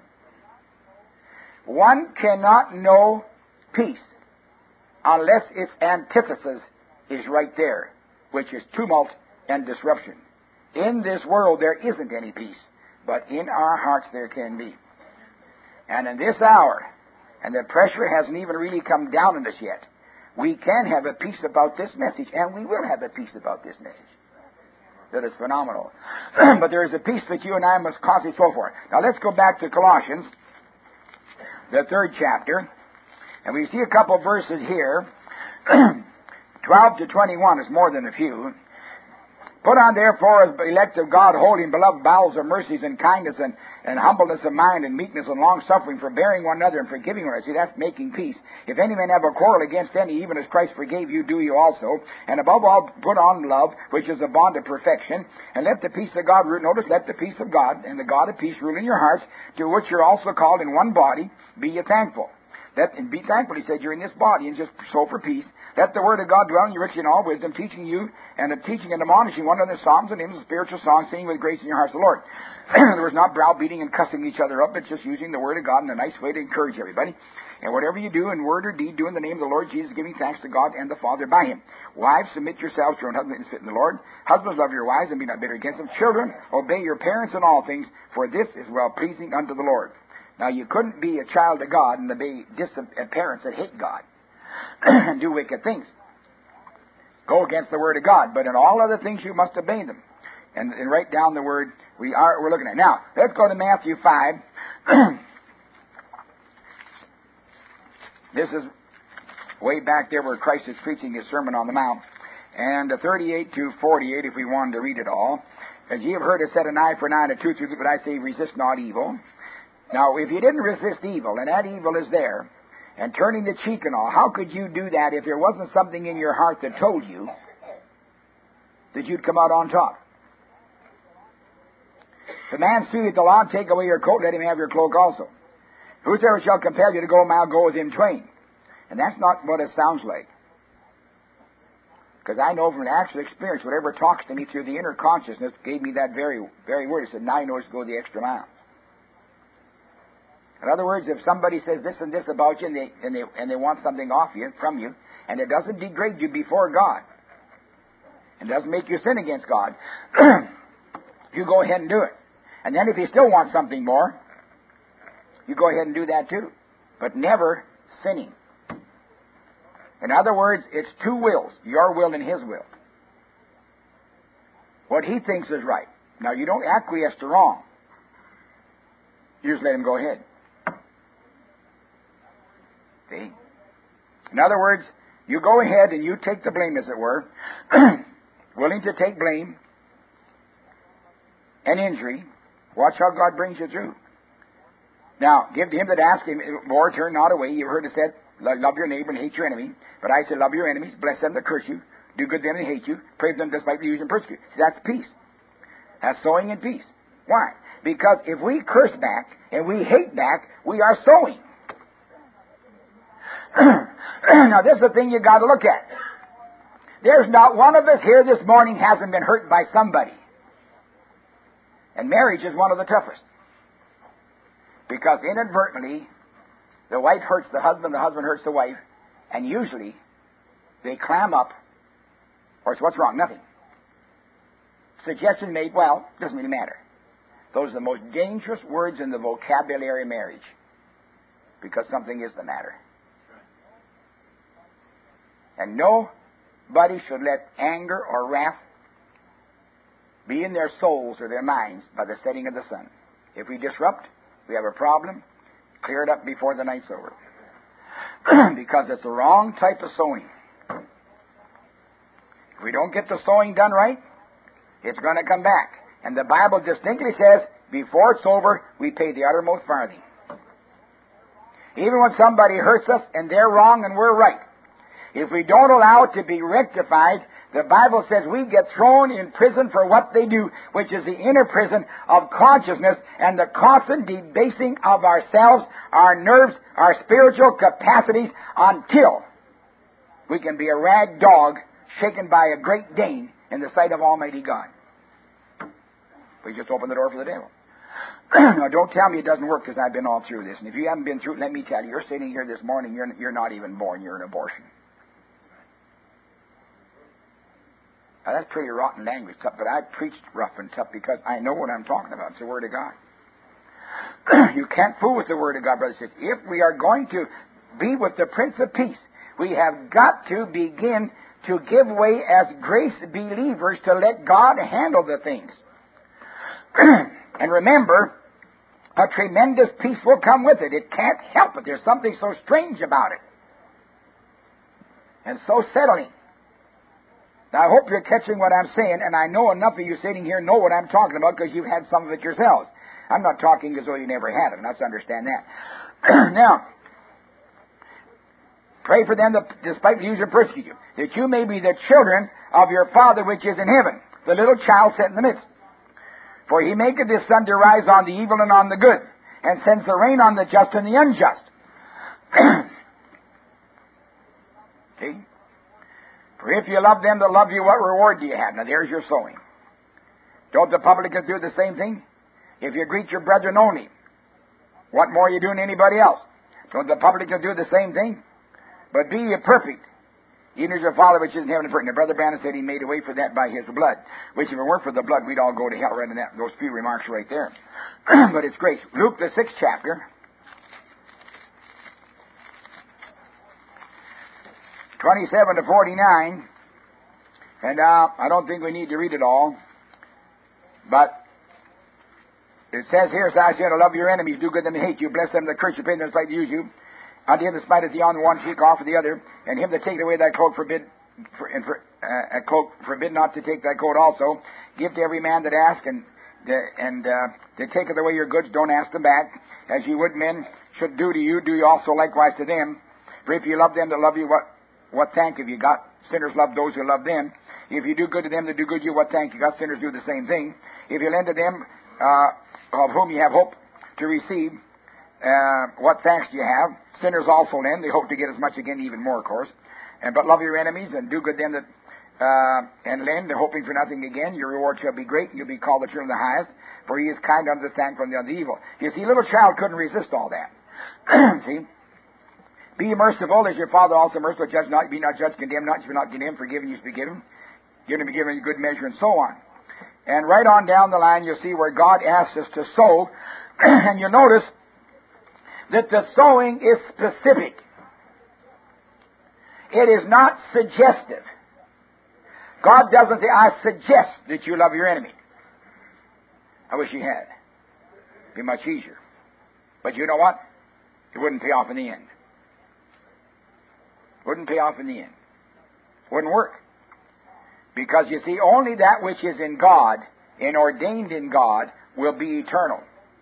One cannot know peace unless its antithesis is right there, which is tumult and disruption. In this world there isn't any peace, but in our hearts there can be. And in this hour, and the pressure hasn't even really come down on us yet, we can have a peace about this message, and we will have a peace about this message. That is phenomenal. But there is a peace that you and I must constantly sow for. Now let's go back to Colossians, the 3rd chapter, and we see a couple verses here. 12 to 21 is more than a few. Put on therefore as elect of God, holy and beloved, bowels of mercies and kindness and humbleness of mind and meekness and long-suffering, forbearing one another and forgiving one another. See, that's making peace. If any man have a quarrel against any, even as Christ forgave you, do you also. And above all, put on love, which is the bond of perfection. And let the peace of God rule. Notice, let the peace of God and the God of peace rule in your hearts, to which you're also called in one body. Be ye thankful. And be thankful, he said, you're in this body, and just sow for peace. Let the word of God dwell in you richly in all wisdom, teaching you and teaching and admonishing one another psalms and hymns and spiritual songs, singing with grace in your hearts the Lord. There was not browbeating and cussing each other up, but just using the word of God in a nice way to encourage everybody. And whatever you do in word or deed, do in the name of the Lord Jesus, giving thanks to God and the Father by Him. Wives, submit yourselves to your own husbands, fit in the Lord. Husbands, love your wives and be not bitter against them. Children, obey your parents in all things, for this is well-pleasing unto the Lord. Now, you couldn't be a child of God and obey parents that hate God and do wicked things. Go against the Word of God. But in all other things, you must obey them. And write down the word we're looking at. Now, let's go to Matthew 5. This is way back there where Christ is preaching His Sermon on the Mount. And 38 to 48, if we wanted to read it all. As ye have heard it said, an eye for an eye and a tooth for a tooth, but I say, resist not evil. Now, if you didn't resist evil, and that evil is there, and turning the cheek and all, how could you do that if there wasn't something in your heart that told you that you'd come out on top? If a man sue you at the law, take away your coat, let him have your cloak also. Whosoever shall compel you to go a mile, go with him twain. And that's not what it sounds like. Because I know from an actual experience, whatever talks to me through the inner consciousness gave me that very, very word. It said, now you know to go the extra mile. In other words, if somebody says this and this about you, and they want something from you, and it doesn't degrade you before God, and doesn't make you sin against God, you go ahead and do it. And then if you still want something more, you go ahead and do that too. But never sinning. In other words, it's two wills, your will and His will. What He thinks is right. Now, you don't acquiesce to wrong. You just let Him go ahead. See? In other words, you go ahead and you take the blame, as it were, willing to take blame and injury. Watch how God brings you through. Now, give to him that ask him, more turn not away. You've heard it said, love your neighbor and hate your enemy. But I say, love your enemies, bless them that curse you, do good to them that hate you, pray for them that despitefully use and persecute. See, that's peace. That's sowing in peace. Why? Because if we curse back and we hate back, we are sowing. Now, this is the thing you got to look at. There's not one of us here this morning hasn't been hurt by somebody. And marriage is one of the toughest. Because inadvertently, the wife hurts the husband hurts the wife, and usually they clam up, or it's what's wrong? Nothing. Suggestion made, well, doesn't really matter. Those are the most dangerous words in the vocabulary of marriage, because something is the matter. And nobody should let anger or wrath be in their souls or their minds by the setting of the sun. If we disrupt, we have a problem, clear it up before the night's over. Because it's the wrong type of sowing. If we don't get the sowing done right, it's going to come back. And the Bible distinctly says, before it's over, we pay the uttermost farthing. Even when somebody hurts us and they're wrong and we're right, if we don't allow it to be rectified, the Bible says we get thrown in prison for what they do, which is the inner prison of consciousness and the constant debasing of ourselves, our nerves, our spiritual capacities, until we can be a rag dog shaken by a Great Dane in the sight of Almighty God. We just open the door for the devil. Now, don't tell me it doesn't work, because I've been all through this. And if you haven't been through it, let me tell you, you're sitting here this morning, you're not even born, you're an abortion. Now, that's pretty rotten language, but I preached rough and tough because I know what I'm talking about. It's the Word of God. You can't fool with the Word of God, brothers and sisters. If we are going to be with the Prince of Peace, we have got to begin to give way as grace believers to let God handle the things. And remember, a tremendous peace will come with it. It can't help it. There's something so strange about it. And so settling. Now, I hope you're catching what I'm saying, and I know enough of you sitting here know what I'm talking about because you've had some of it yourselves. I'm not talking as though you never had it, and let's understand that. Now, pray for them that despitefully use and persecute you, that you may be the children of your Father which is in heaven, the little child set in the midst. For he maketh his sun to rise on the evil and on the good, and sends the rain on the just and the unjust. See? For if you love them that love you, what reward do you have? Now there's your sowing. Don't the publicans do the same thing? If you greet your brethren only, what more are you doing than anybody else? Don't the publicans do the same thing? But be ye perfect, even as your Father which is in heaven is perfect. And Brother Branham said he made a way for that by his blood. Which if it weren't for the blood, we'd all go to hell right in that, those few remarks right there. But it's grace. Luke the 6th chapter. 27 to 49. And I don't think we need to read it all. But it says here, so I said, love your enemies, do good to them that hate you, bless them that curse you, pay them that spite use you. Unto him that spiteth thee on one cheek, offer the other, and him that taketh away thy cloak forbid not to take thy coat also. Give to every man that ask, and that taketh away your goods, don't ask them back. As ye would men should do to you, do you also likewise to them. For if you love them that love you, what thank have you got? Sinners love those who love them. If you do good to them that do good to you, what thank you got? Sinners do the same thing. If you lend to them of whom you have hope to receive, what thanks do you have? Sinners also lend. They hope to get as much again, even more, of course. But love your enemies and do good to them that and lend, hoping for nothing again. Your reward shall be great, and you'll be called the children of the highest. For he is kind unto the thankful and unto the evil. You see, little child couldn't resist all that. See? Be merciful, as your Father also merciful. Judge not, be not judged, condemn not, you be not condemned, forgiven, you be given. Given to be given in good measure, and so on. And right on down the line, you'll see where God asks us to sow. And you'll notice that the sowing is specific. It is not suggestive. God doesn't say, I suggest that you love your enemy. I wish you had. It'd be much easier. But you know what? It wouldn't pay off in the end. Wouldn't pay off in the end. Wouldn't work. Because you see, only that which is in God and ordained in God will be eternal.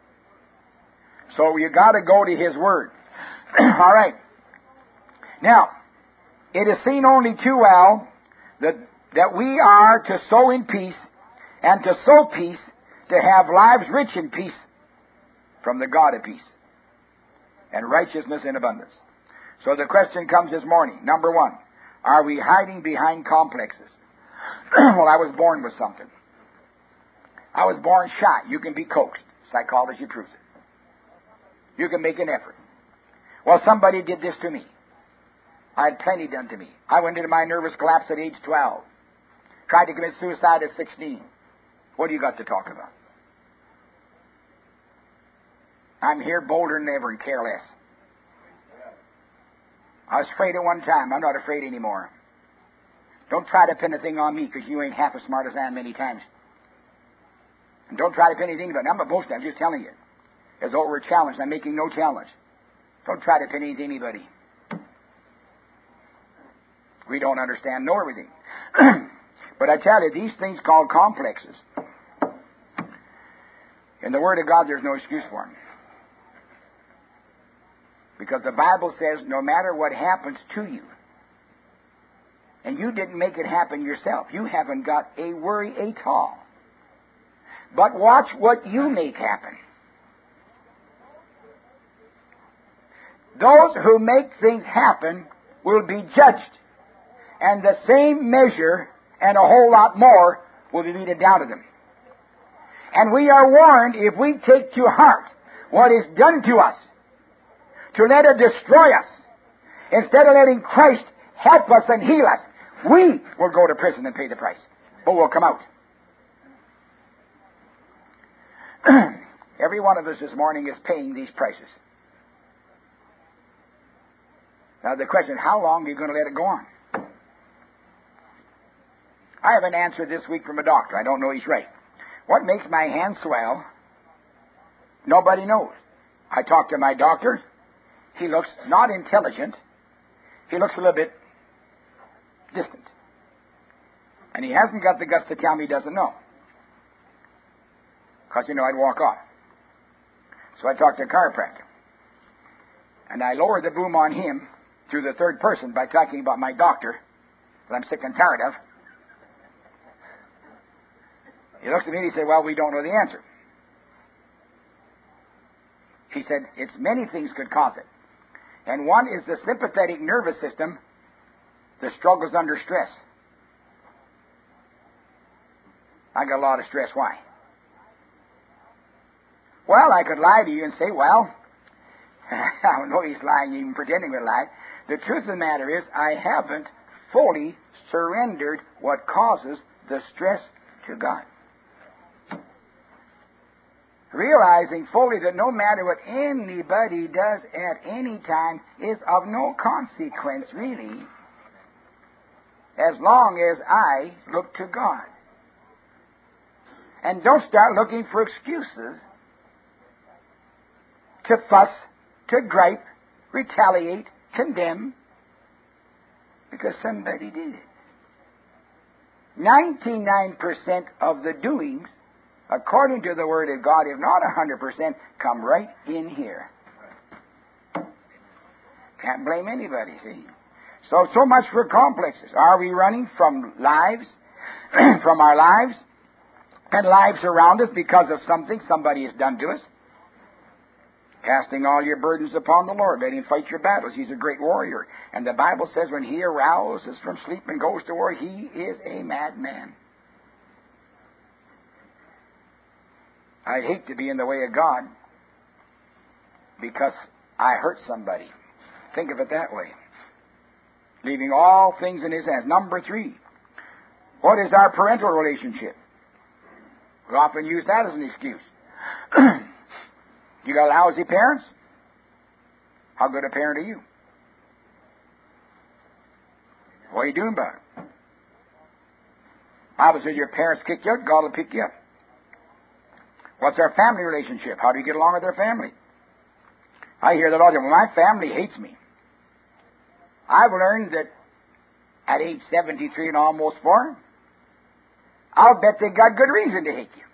So you got to go to His Word. All right. Now, it is seen only too well that we are to sow in peace, and to sow peace, to have lives rich in peace from the God of peace, and righteousness in abundance. So the question comes this morning. Number one, are we hiding behind complexes? Well, I was born with something. I was born shy. You can be coaxed. Psychology proves it. You can make an effort. Well, somebody did this to me. I had plenty done to me. I went into my nervous collapse at age 12. Tried to commit suicide at 16. What do you got to talk about? I'm here bolder than ever and care less. I was afraid at one time. I'm not afraid anymore. Don't try to pin a thing on me, because you ain't half as smart as I am many times. And don't try to pin anything about it. I'm not boasting. I'm just telling you. As though it were a challenge. I'm making no challenge. Don't try to pin anything to anybody. We don't understand, know everything. But I tell you, these things called complexes, in the Word of God, there's no excuse for them. Because the Bible says no matter what happens to you, and you didn't make it happen yourself, you haven't got a worry at all. But watch what you make happen. Those who make things happen will be judged. And the same measure and a whole lot more will be meted down to them. And we are warned, if we take to heart what is done to us, to let it destroy us, instead of letting Christ help us and heal us, we will go to prison and pay the price. But we'll come out. Every one of us this morning is paying these prices. Now the question is, how long are you going to let it go on? I have an answer this week from a doctor. I don't know he's right. What makes my hand swell? Nobody knows. I talked to my doctor. He looks not intelligent. He looks a little bit distant. And he hasn't got the guts to tell me he doesn't know. Because, I'd walk off. So I talked to a chiropractor. And I lowered the boom on him through the third person by talking about my doctor that I'm sick and tired of. He looks at me and he said, well, we don't know the answer. He said, it's many things could cause it. And one is the sympathetic nervous system that struggles under stress. I got a lot of stress. Why? Well, I could lie to you and say, well, I don't know he's lying, even pretending to lie. The truth of the matter is, I haven't fully surrendered what causes the stress to God. Realizing fully that no matter what anybody does at any time is of no consequence, really, as long as I look to God. And don't start looking for excuses to fuss, to gripe, retaliate, condemn, because somebody did it. 99% of the doings, according to the Word of God, if not 100%, come right in here. Can't blame anybody, see. So much for complexes. Are we running from lives, from our lives, and lives around us because of something somebody has done to us? Casting all your burdens upon the Lord. Let Him fight your battles. He's a great warrior. And the Bible says when He arouses from sleep and goes to war, He is a madman. I'd hate to be in the way of God because I hurt somebody. Think of it that way. Leaving all things in His hands. Number 3, what is our parental relationship? We often use that as an excuse. You got lousy parents? How good a parent are you? What are you doing about it? Bible says your parents kick you out, God will pick you up. What's our family relationship? How do you get along with our family? I hear that all the time. Well, my family hates me. I've learned that at age 73 and almost 4, I'll bet they got good reason to hate you.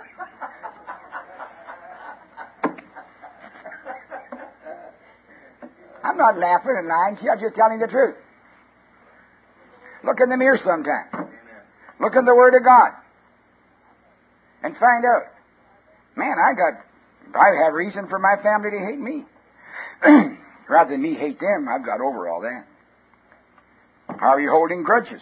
I'm not laughing and lying to you. I'm just telling the truth. Look in the mirror sometime. Look in the Word of God. And find out. Man, I have reason for my family to hate me. Rather than me hate them, I've got over all that. Are you holding grudges?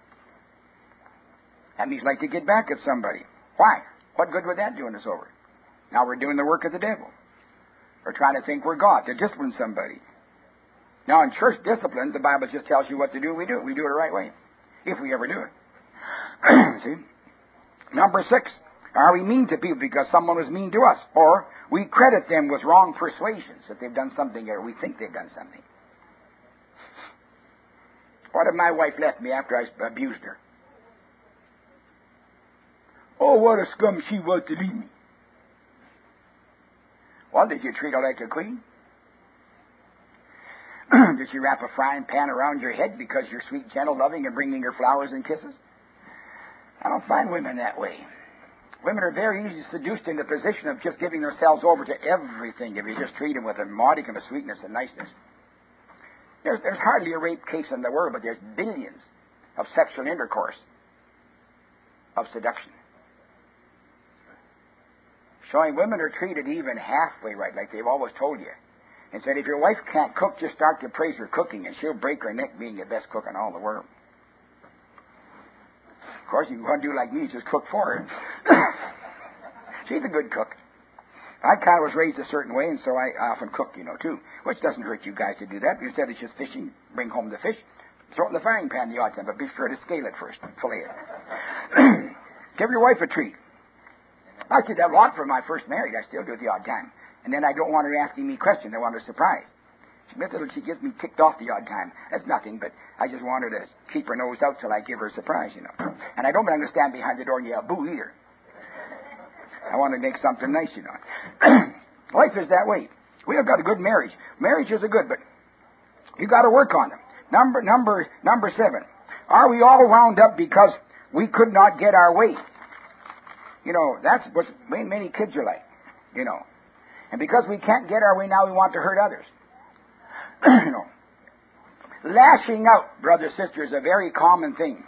That means like to get back at somebody. Why? What good would that do us over? Now we're doing the work of the devil. We're trying to think we're God, to discipline somebody. Now in church discipline, the Bible just tells you what to do. We do it. We do it the right way. If we ever do it. See? Number 6. Are we mean to people because someone was mean to us? Or we credit them with wrong persuasions that they've done something or we think they've done something. What if my wife left me after I abused her? Oh, what a scum she was to leave me. Well, did you treat her like a queen? Did she wrap a frying pan around your head because you're sweet, gentle, loving, and bringing her flowers and kisses? I don't find women that way. Women are very easily seduced into the position of just giving themselves over to everything if you just treat them with a modicum of sweetness and niceness. There's hardly a rape case in the world, but there's billions of sexual intercourse, of seduction. Showing women are treated even halfway right, like they've always told you. And said, if your wife can't cook, just start to praise her cooking, and she'll break her neck being the best cook in all the world. Of course, you want to do like me, just cook for her. She's a good cook. I kind of was raised a certain way, and so I often cook, too. Which doesn't hurt you guys to do that. Instead of just fishing, bring home the fish, throw it in the frying pan the odd time, but be sure to scale it first, fillet it. Give your wife a treat. I did that a lot for my first marriage. I still do it the odd time. And then I don't want her asking me questions. I want her surprised. She gets me ticked off the odd time. That's nothing, but I just want her to keep her nose out till I give her a surprise, And I don't understand behind the door and yell, boo, either. I want to make something nice, Life is that way. We have got a good marriage. Marriages are good, but you got to work on them. Number 7. Are we all wound up because we could not get our way? That's what many kids are like, And because we can't get our way now, we want to hurt others. Lashing out, brother, sister, is a very common thing.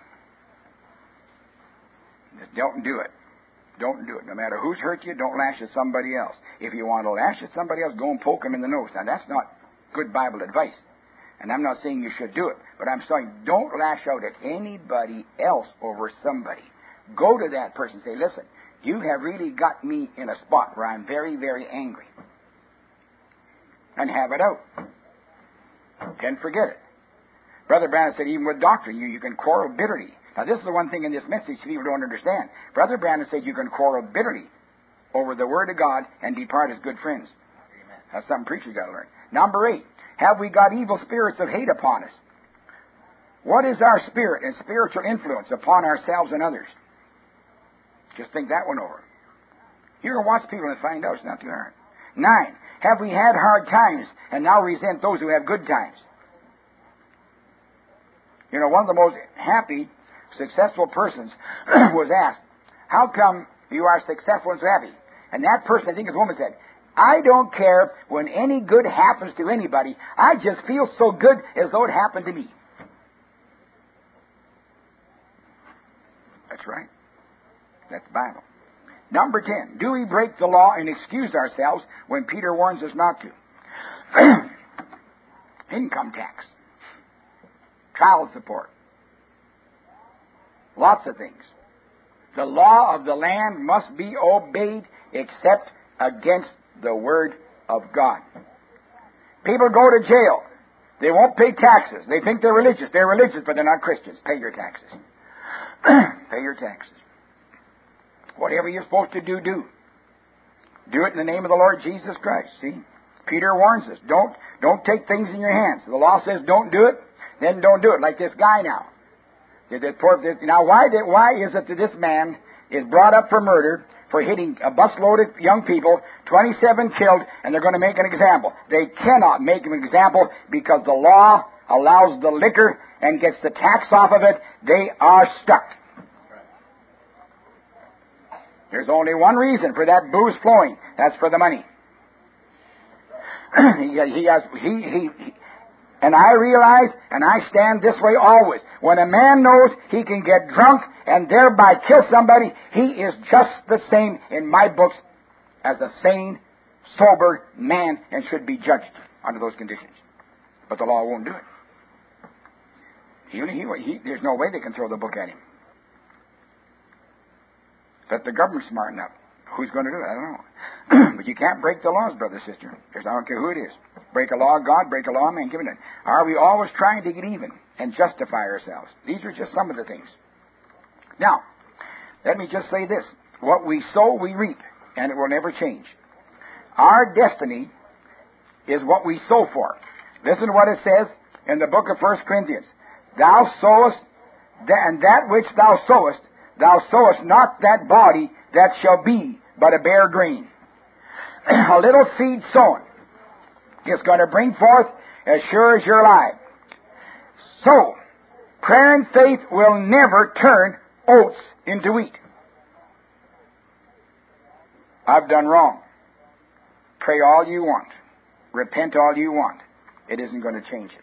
Just don't do it. Don't do it. No matter who's hurt you, don't lash at somebody else. If you want to lash at somebody else, go and poke them in the nose. Now, that's not good Bible advice. And I'm not saying you should do it. But I'm saying don't lash out at anybody else over somebody. Go to that person and say, listen, you have really got me in a spot where I'm very, very angry. And have it out. Can't forget it. Brother Branham said even with doctrine, you can quarrel bitterly. Now this is the one thing in this message people don't understand. Brother Branham said you can quarrel bitterly over the Word of God and depart as good friends. Amen. That's something preachers got to learn. Number 8, have we got evil spirits of hate upon us? What is our spirit and spiritual influence upon ourselves and others? Just think that one over. You can watch people and find out it's not too hard. 9, have we had hard times and now resent those who have good times? One of the most happy, successful persons was asked, how come you are successful and so happy? And that person, I think his woman said, I don't care when any good happens to anybody. I just feel so good as though it happened to me. That's right. That's the Bible. Number 10, do we break the law and excuse ourselves when Peter warns us not to? Income tax. Child support. Lots of things. The law of the land must be obeyed except against the Word of God. People go to jail. They won't pay taxes. They think they're religious. They're religious, but they're not Christians. Pay your taxes. Pay your taxes. Whatever you're supposed to do, do. Do it in the name of the Lord Jesus Christ. See? Peter warns us. Don't take things in your hands. The law says don't do it, then don't do it. Like this guy now. Now, why is it that this man is brought up for murder, for hitting a busload of young people, 27 killed, and they're going to make an example? They cannot make an example because the law allows the liquor and gets the tax off of it, they are stuck. There's only one reason for that booze flowing. That's for the money. And I realize, and I stand this way always, when a man knows he can get drunk and thereby kill somebody, he is just the same in my books as a sane, sober man and should be judged under those conditions. But the law won't do it. There's no way they can throw the book at him. But the government's smart enough. Who's going to do it? I don't know. But you can't break the laws, brother, sister. I don't care who it is. Break a law of God, break a law of man, give it in. Are we always trying to get even and justify ourselves? These are just some of the things. Now, let me just say this. What we sow, we reap, and it will never change. Our destiny is what we sow for. Listen to what it says in the book of 1 Corinthians. Thou sowest, and that which thou sowest not that body that shall be, but a bare grain. A little seed sown is going to bring forth as sure as you're alive. So, prayer and faith will never turn oats into wheat. I've done wrong. Pray all you want. Repent all you want. It isn't going to change it.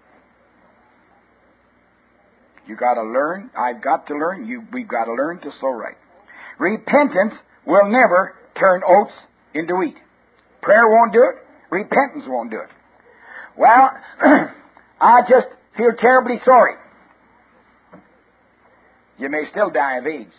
You got to learn. I've got to learn. We've got to learn to sow right. Repentance will never turn oats into wheat. Prayer won't do it. Repentance won't do it. Well, I just feel terribly sorry. You may still die of AIDS.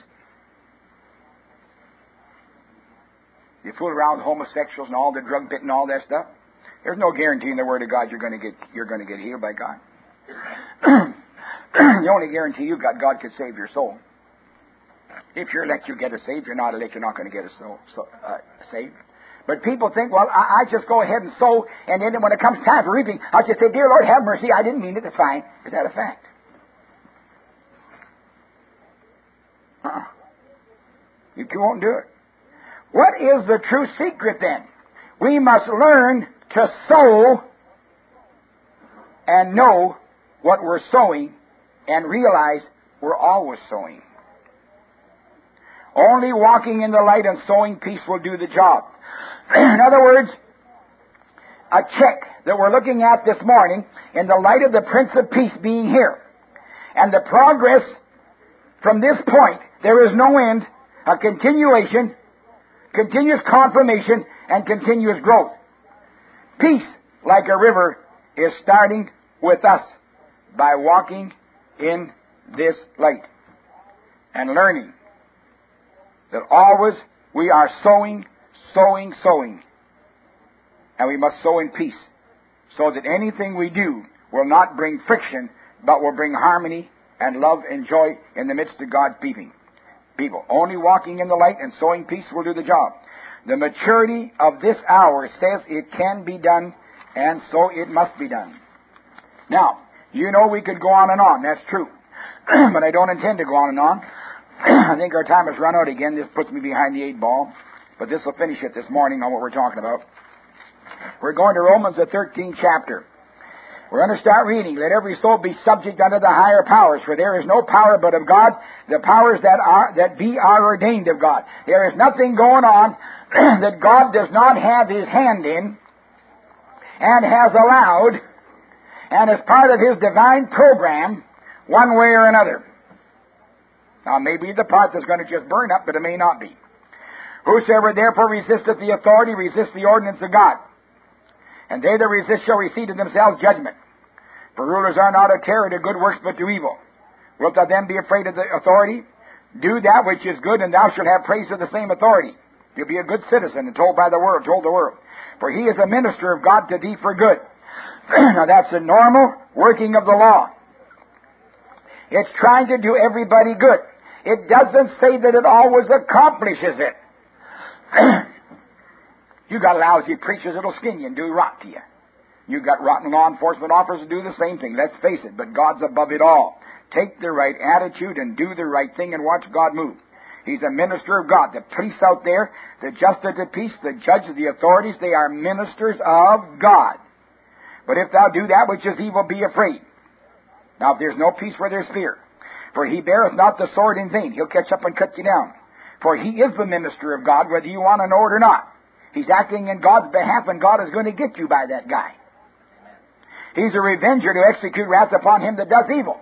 You fool around with homosexuals and all the drug pit and all that stuff. There's no guarantee in the Word of God you're going to get healed by God. The only guarantee you've got, God could save your soul. If you're elect, you get a saved. If you're not elect, you're not going to get a saved. But people think, well, I just go ahead and sow, and then when it comes time for reaping, I'll just say, dear Lord, have mercy. I didn't mean it. It's fine. Is that a fact? You won't do it. What is the true secret then? We must learn to sow and know what we're sowing and realize we're always sowing. Only walking in the light and sowing peace will do the job. In other words, a check that we're looking at this morning in the light of the Prince of Peace being here. And the progress from this point, there is no end, a continuation, continuous confirmation, and continuous growth. Peace, like a river, is starting with us by walking in this light and learning that always we are sowing. And we must sow in peace so that anything we do will not bring friction, but will bring harmony and love and joy in the midst of God's people. Only walking in the light and sowing peace will do the job. The maturity of this hour says it can be done, and so it must be done. Now, you know we could go on and on. That's true. But I don't intend to go on and on. I think our time has run out again. This puts me behind the 8 ball. But this will finish it this morning on what we're talking about. We're going to Romans, the 13th chapter. We're going to start reading. Let every soul be subject unto the higher powers, for there is no power but of God. The powers that be are ordained of God. There is nothing going on that God does not have His hand in and has allowed and is part of His divine program one way or another. Now, maybe the part that's going to just burn up, but it may not be. Whosoever therefore resisteth the authority resists the ordinance of God. And they that resist shall receive to themselves judgment. For rulers are not a terror to good works, but to evil. Wilt thou then be afraid of the authority? Do that which is good, and thou shalt have praise of the same authority. You'll be a good citizen, and told the world. For he is a minister of God to thee for good. Now that's the normal working of the law. It's trying to do everybody good. It doesn't say that it always accomplishes it. You got lousy preachers that'll skin you and do rot to you. You got rotten law enforcement officers who do the same thing. Let's face it, but God's above it all. Take the right attitude and do the right thing and watch God move. He's a minister of God. The priests out there, the justice of peace, the judge of the authorities, they are ministers of God. But if thou do that which is evil, be afraid. Now, if there's no peace where there's fear, for he beareth not the sword in vain. He'll catch up and cut you down. For he is the minister of God, whether you want to know it or not. He's acting in God's behalf, and God is going to get you by that guy. He's a revenger to execute wrath upon him that does evil.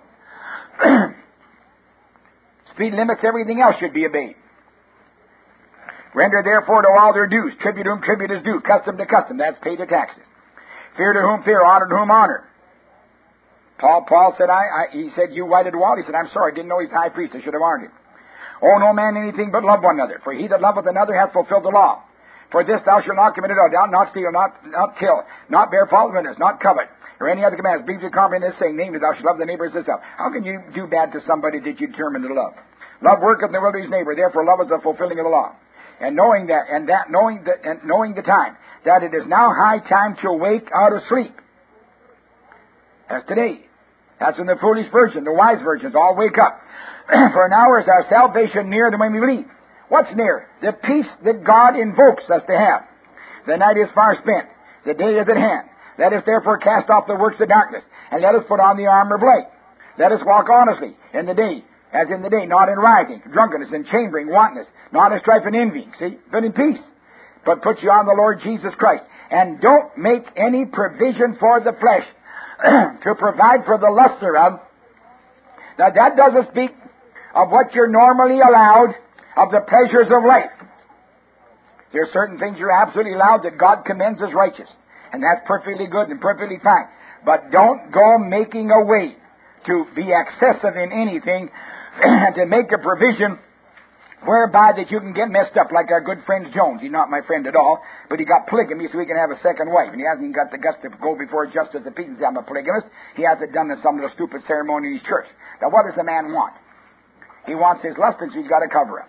Speed limits, everything else should be obeyed. Render therefore to all their dues. Tribute to whom tribute is due. Custom to custom. That's pay the taxes. Fear to whom fear. Honor to whom honor. Paul said, he said, you whited wall. He said, I'm sorry, I didn't know he's high priest. I should have honored him. Owe no man anything but love one another. For he that loveth another hath fulfilled the law. For this thou shalt not commit adultery, not steal, not kill, not bear false witness, not covet, or any other commandments. Believe to comprehend this saying, namely, thou shalt love the neighbor as thyself. How can you do bad to somebody that you determine to love? Love worketh in the will of his neighbor. Therefore, love is the fulfilling of the law. And knowing the time, that it is now high time to wake out of sleep. As today. That's when the foolish virgin, the wise virgins, all wake up. For an hour is our salvation nearer than when we believe. What's near? The peace that God invokes us to have. The night is far spent. The day is at hand. Let us therefore cast off the works of darkness, and let us put on the armor of light. Let us walk honestly in the day, as in the day, not in rioting, drunkenness, and chambering, wantonness, not in strife and envying, see, but in peace. But put you on the Lord Jesus Christ, and don't make any provision for the flesh to provide for the lusts thereof. Now that doesn't speak of what you're normally allowed of the pleasures of life. There are certain things you're absolutely allowed that God commends as righteous, and that's perfectly good and perfectly fine. But don't go making a way to be excessive in anything and to make a provision whereby that you can get messed up, like our good friend Jones. He's not my friend at all, but he got polygamy so he can have a second wife. And he hasn't even got the guts to go before a justice of peace and say, I'm a polygamist. He has it done in some little stupid ceremony in his church. Now, what does the man want? He wants his lust, and so he's got to cover up.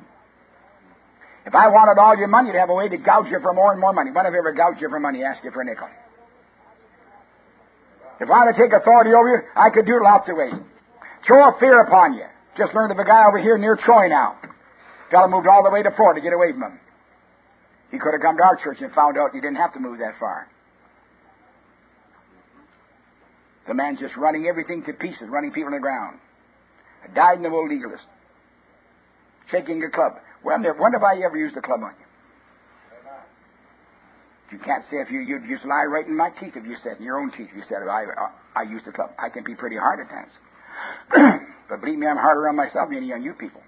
If I wanted all your money, you'd have a way to gouge you for more and more money. When have you ever gouged you for money, ask you for a nickel? If I had to take authority over you, I could do it lots of ways. Throw a fear upon you. Just learned of a guy over here near Troy now. Fellow moved all the way to Florida to get away from him. He could have come to our church and found out you didn't have to move that far. The man's just running everything to pieces, running people on the ground. A dyed-in-the-wool legalist. Shaking a club. When have I ever used a club on you? You can't say if you'd just lie right in my teeth if you said, in your own teeth, if you said, I used a club. I can be pretty hard at times. But believe me, I'm harder on myself than any on you people.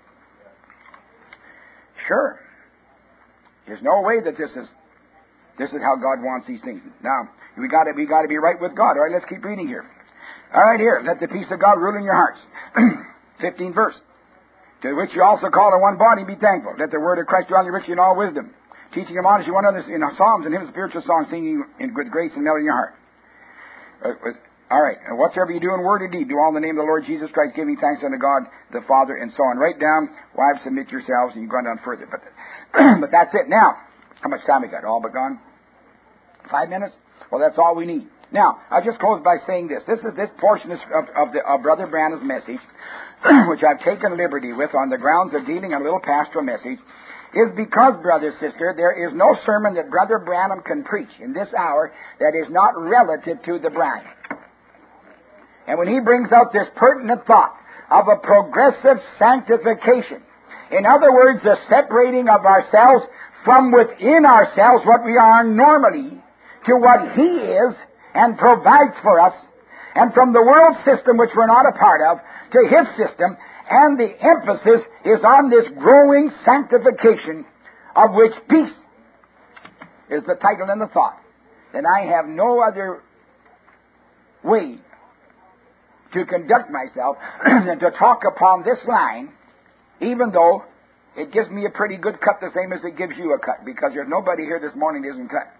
Sure. There's no way that this is how God wants these things. Now, we got to be right with God. All right, let's keep reading here. All right, here. Let the peace of God rule in your hearts. 15th verse. To which you also call in one body, be thankful. Let the word of Christ dwell in you richly in all wisdom, teaching and admonishing one another in psalms and hymns, spiritual songs, singing with grace and melody in your heart. All right. And whatsoever you do in word or deed, do all in the name of the Lord Jesus Christ, giving thanks unto God the Father, and so on. Write down, wives, submit yourselves, and you go down further. But that's it. Now, how much time we got? All but gone? 5 minutes? Well, that's all we need. Now, I'll just close by saying this. This portion of Brother Branham's message, which I've taken liberty with on the grounds of dealing a little pastoral message, is because, brother, sister, there is no sermon that Brother Branham can preach in this hour that is not relative to the bride. And when he brings out this pertinent thought of a progressive sanctification, in other words, the separating of ourselves from within ourselves, what we are normally, to what he is and provides for us, and from the world system which we're not a part of, to his system, and the emphasis is on this growing sanctification, of which peace is the title and the thought. Then I have no other way to conduct myself than to talk upon this line, even though it gives me a pretty good cut, the same as it gives you a cut, because there's nobody here this morning that isn't cut.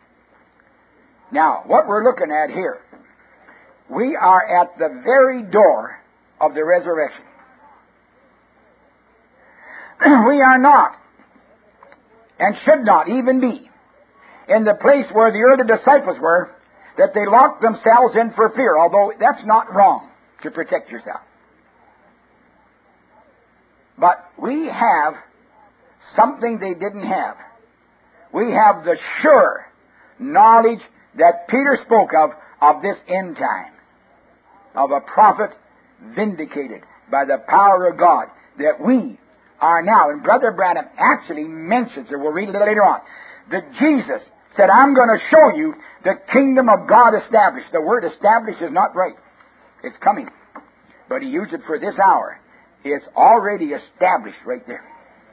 Now, what we're looking at here, we are at the very door of the resurrection. We are not, and should not even be, in the place where the early disciples were, that they locked themselves in for fear, although that's not wrong to protect yourself. But we have something they didn't have. We have the sure knowledge that Peter spoke of this end time. of a prophet vindicated by the power of God, that we are now, and Brother Branham actually mentions it, we'll read it later on, that Jesus said, I'm going to show you the kingdom of God established. The word established is not right. It's coming. But he used it for this hour. It's already established right there.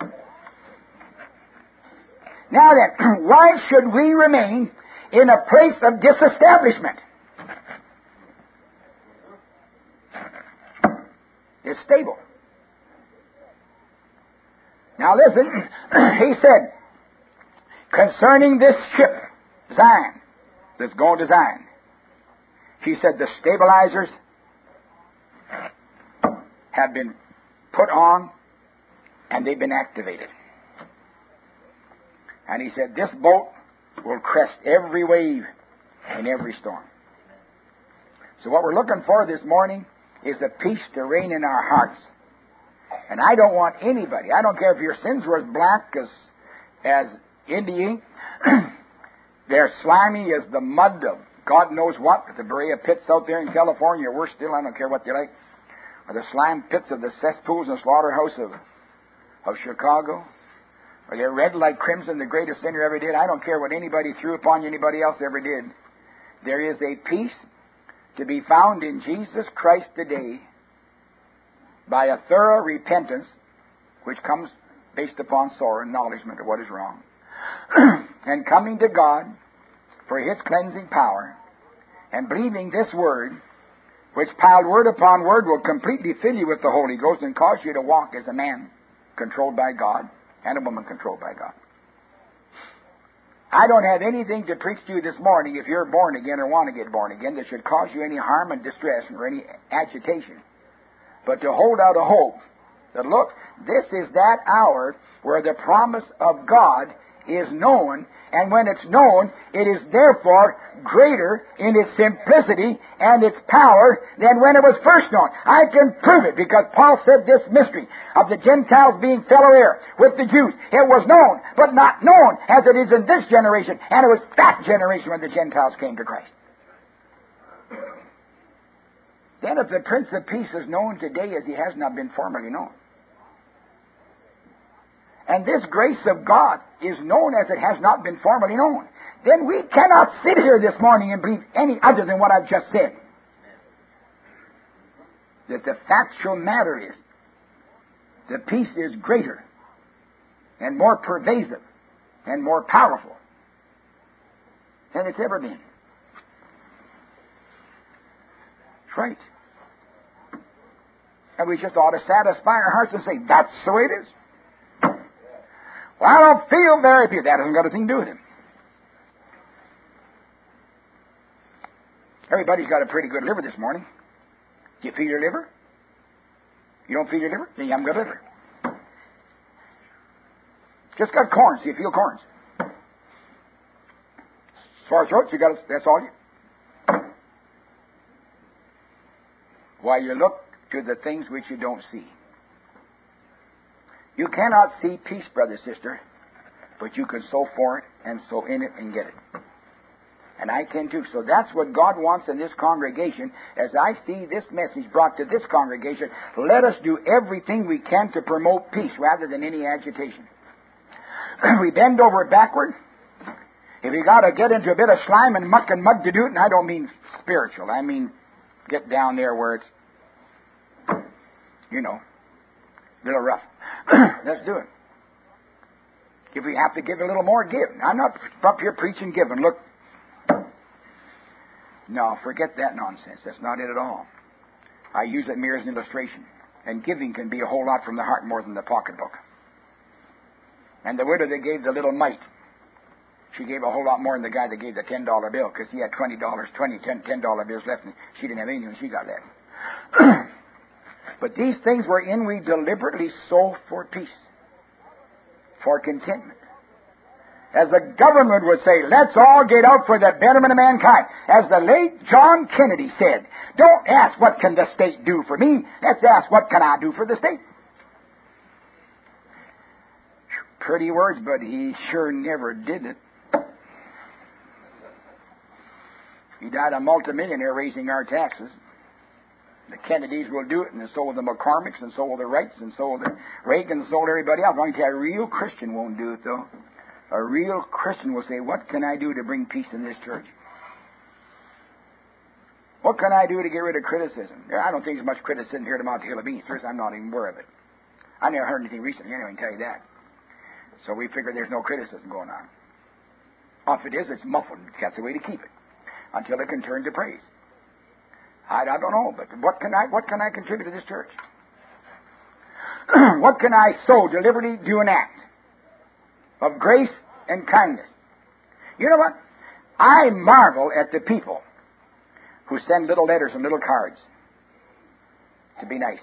Now then, why should we remain in a place of disestablishment? It's stable. Now listen, he said, concerning this ship, Zion, that's going to Zion, he said the stabilizers have been put on and they've been activated. And he said this boat will crest every wave in every storm. So what we're looking for this morning is a peace to reign in our hearts. And I don't want anybody, I don't care if your sins were as black as India ink, they're slimy as the mud of God knows what, the Berea pits out there in California, or worse still, I don't care what they like, or the slime pits of the cesspools and slaughterhouse of Chicago, or they're red like crimson, the greatest sinner ever did. I don't care what anybody threw upon you, anybody else ever did. There is a peace to be found in Jesus Christ today by a thorough repentance, which comes based upon sorrow and acknowledgement of what is wrong, and coming to God for His cleansing power, and believing this word, which piled word upon word will completely fill you with the Holy Ghost and cause you to walk as a man controlled by God and a woman controlled by God. I don't have anything to preach to you this morning if you're born again or want to get born again that should cause you any harm and distress or any agitation, but to hold out a hope that, look, this is that hour where the promise of God is known, and when it's known, it is therefore greater in its simplicity and its power than when it was first known. I can prove it because Paul said this mystery of the Gentiles being fellow heir with the Jews. It was known, but not known as it is in this generation, and it was that generation when the Gentiles came to Christ. Then if the Prince of Peace is known today as he has not been formerly known, and this grace of God is known as it has not been formerly known, then we cannot sit here this morning and believe any other than what I've just said. That the factual matter is, the peace is greater and more pervasive and more powerful than it's ever been. That's right. And we just ought to satisfy our hearts and say, that's the way it is. Well, I don't feel very peaceful. That hasn't got a thing to do with it. Everybody's got a pretty good liver this morning. Do you feel your liver? You don't feel your liver? Then you haven't got liver. Just got corns. Do you feel corns? Sore throat, you got it. That's all you. Why, you look to the things which you don't see. You cannot see peace, brother, sister, but you can sow for it and sow in it and get it. And I can too. So that's what God wants in this congregation. As I see this message brought to this congregation, let us do everything we can to promote peace rather than any agitation. We bend over backward. If you got to get into a bit of slime and muck and mud to do it, and I don't mean spiritual, I mean get down there where it's, a little rough. Let's do it. If we have to give a little more, give. I'm not up here preaching giving. Look. No, forget that nonsense. That's not it at all. I use it mere as an illustration. And giving can be a whole lot from the heart more than the pocketbook. And the widow that gave the little mite, she gave a whole lot more than the guy that gave the $10 bill, because he had $10 bills left, and she didn't have anything when she got left. But these things wherein we deliberately sow for peace, for contentment. As the government would say, let's all get out for the betterment of mankind. As the late John Kennedy said, don't ask what can the state do for me, let's ask what can I do for the state. Pretty words, but he sure never did it. He died a multimillionaire raising our taxes. The Kennedys will do it, and so will the McCormicks, and so will the Wrights, and so will the Reagans, and so will everybody else. I can tell you, a real Christian won't do it, though. A real Christian will say, what can I do to bring peace in this church? What can I do to get rid of criticism? I don't think there's much criticism here at Mount Hill of Beans. First, I'm not even aware of it. I never heard anything recently, anyway, I can tell you that. So we figure there's no criticism going on. If it is, it's muffled. That's the way to keep it until it can turn to praise. I don't know, but what can I contribute to this church? What can I sow, deliberately do an act of grace and kindness? You know what? I marvel at the people who send little letters and little cards to be nice.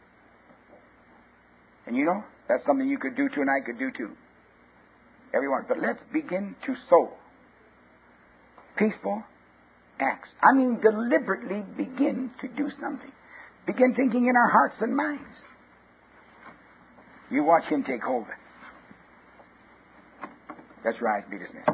And you know, that's something you could do too, and I could do too. Everyone. But let's begin to sow peaceful acts. I mean, deliberately begin to do something. Begin thinking in our hearts and minds. You watch Him take hold of it. Let's rise, be dismissed.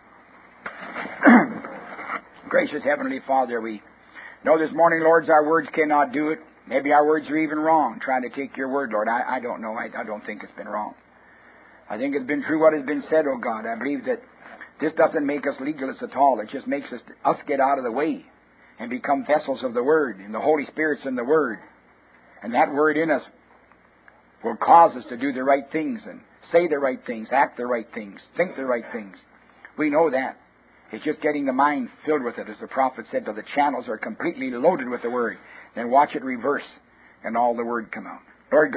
Gracious Heavenly Father, we know this morning, Lord, our words cannot do it. Maybe our words are even wrong, trying to take your word, Lord. I don't know. I don't think it's been wrong. I think it's been true what has been said, oh God. I believe that this doesn't make us legalists at all. It just makes us get out of the way and become vessels of the Word, and the Holy Spirit's in the Word. And that Word in us will cause us to do the right things and say the right things, act the right things, think the right things. We know that. It's just getting the mind filled with it, as the prophet said, till the channels are completely loaded with the Word. Then watch it reverse and all the Word come out. Lord God,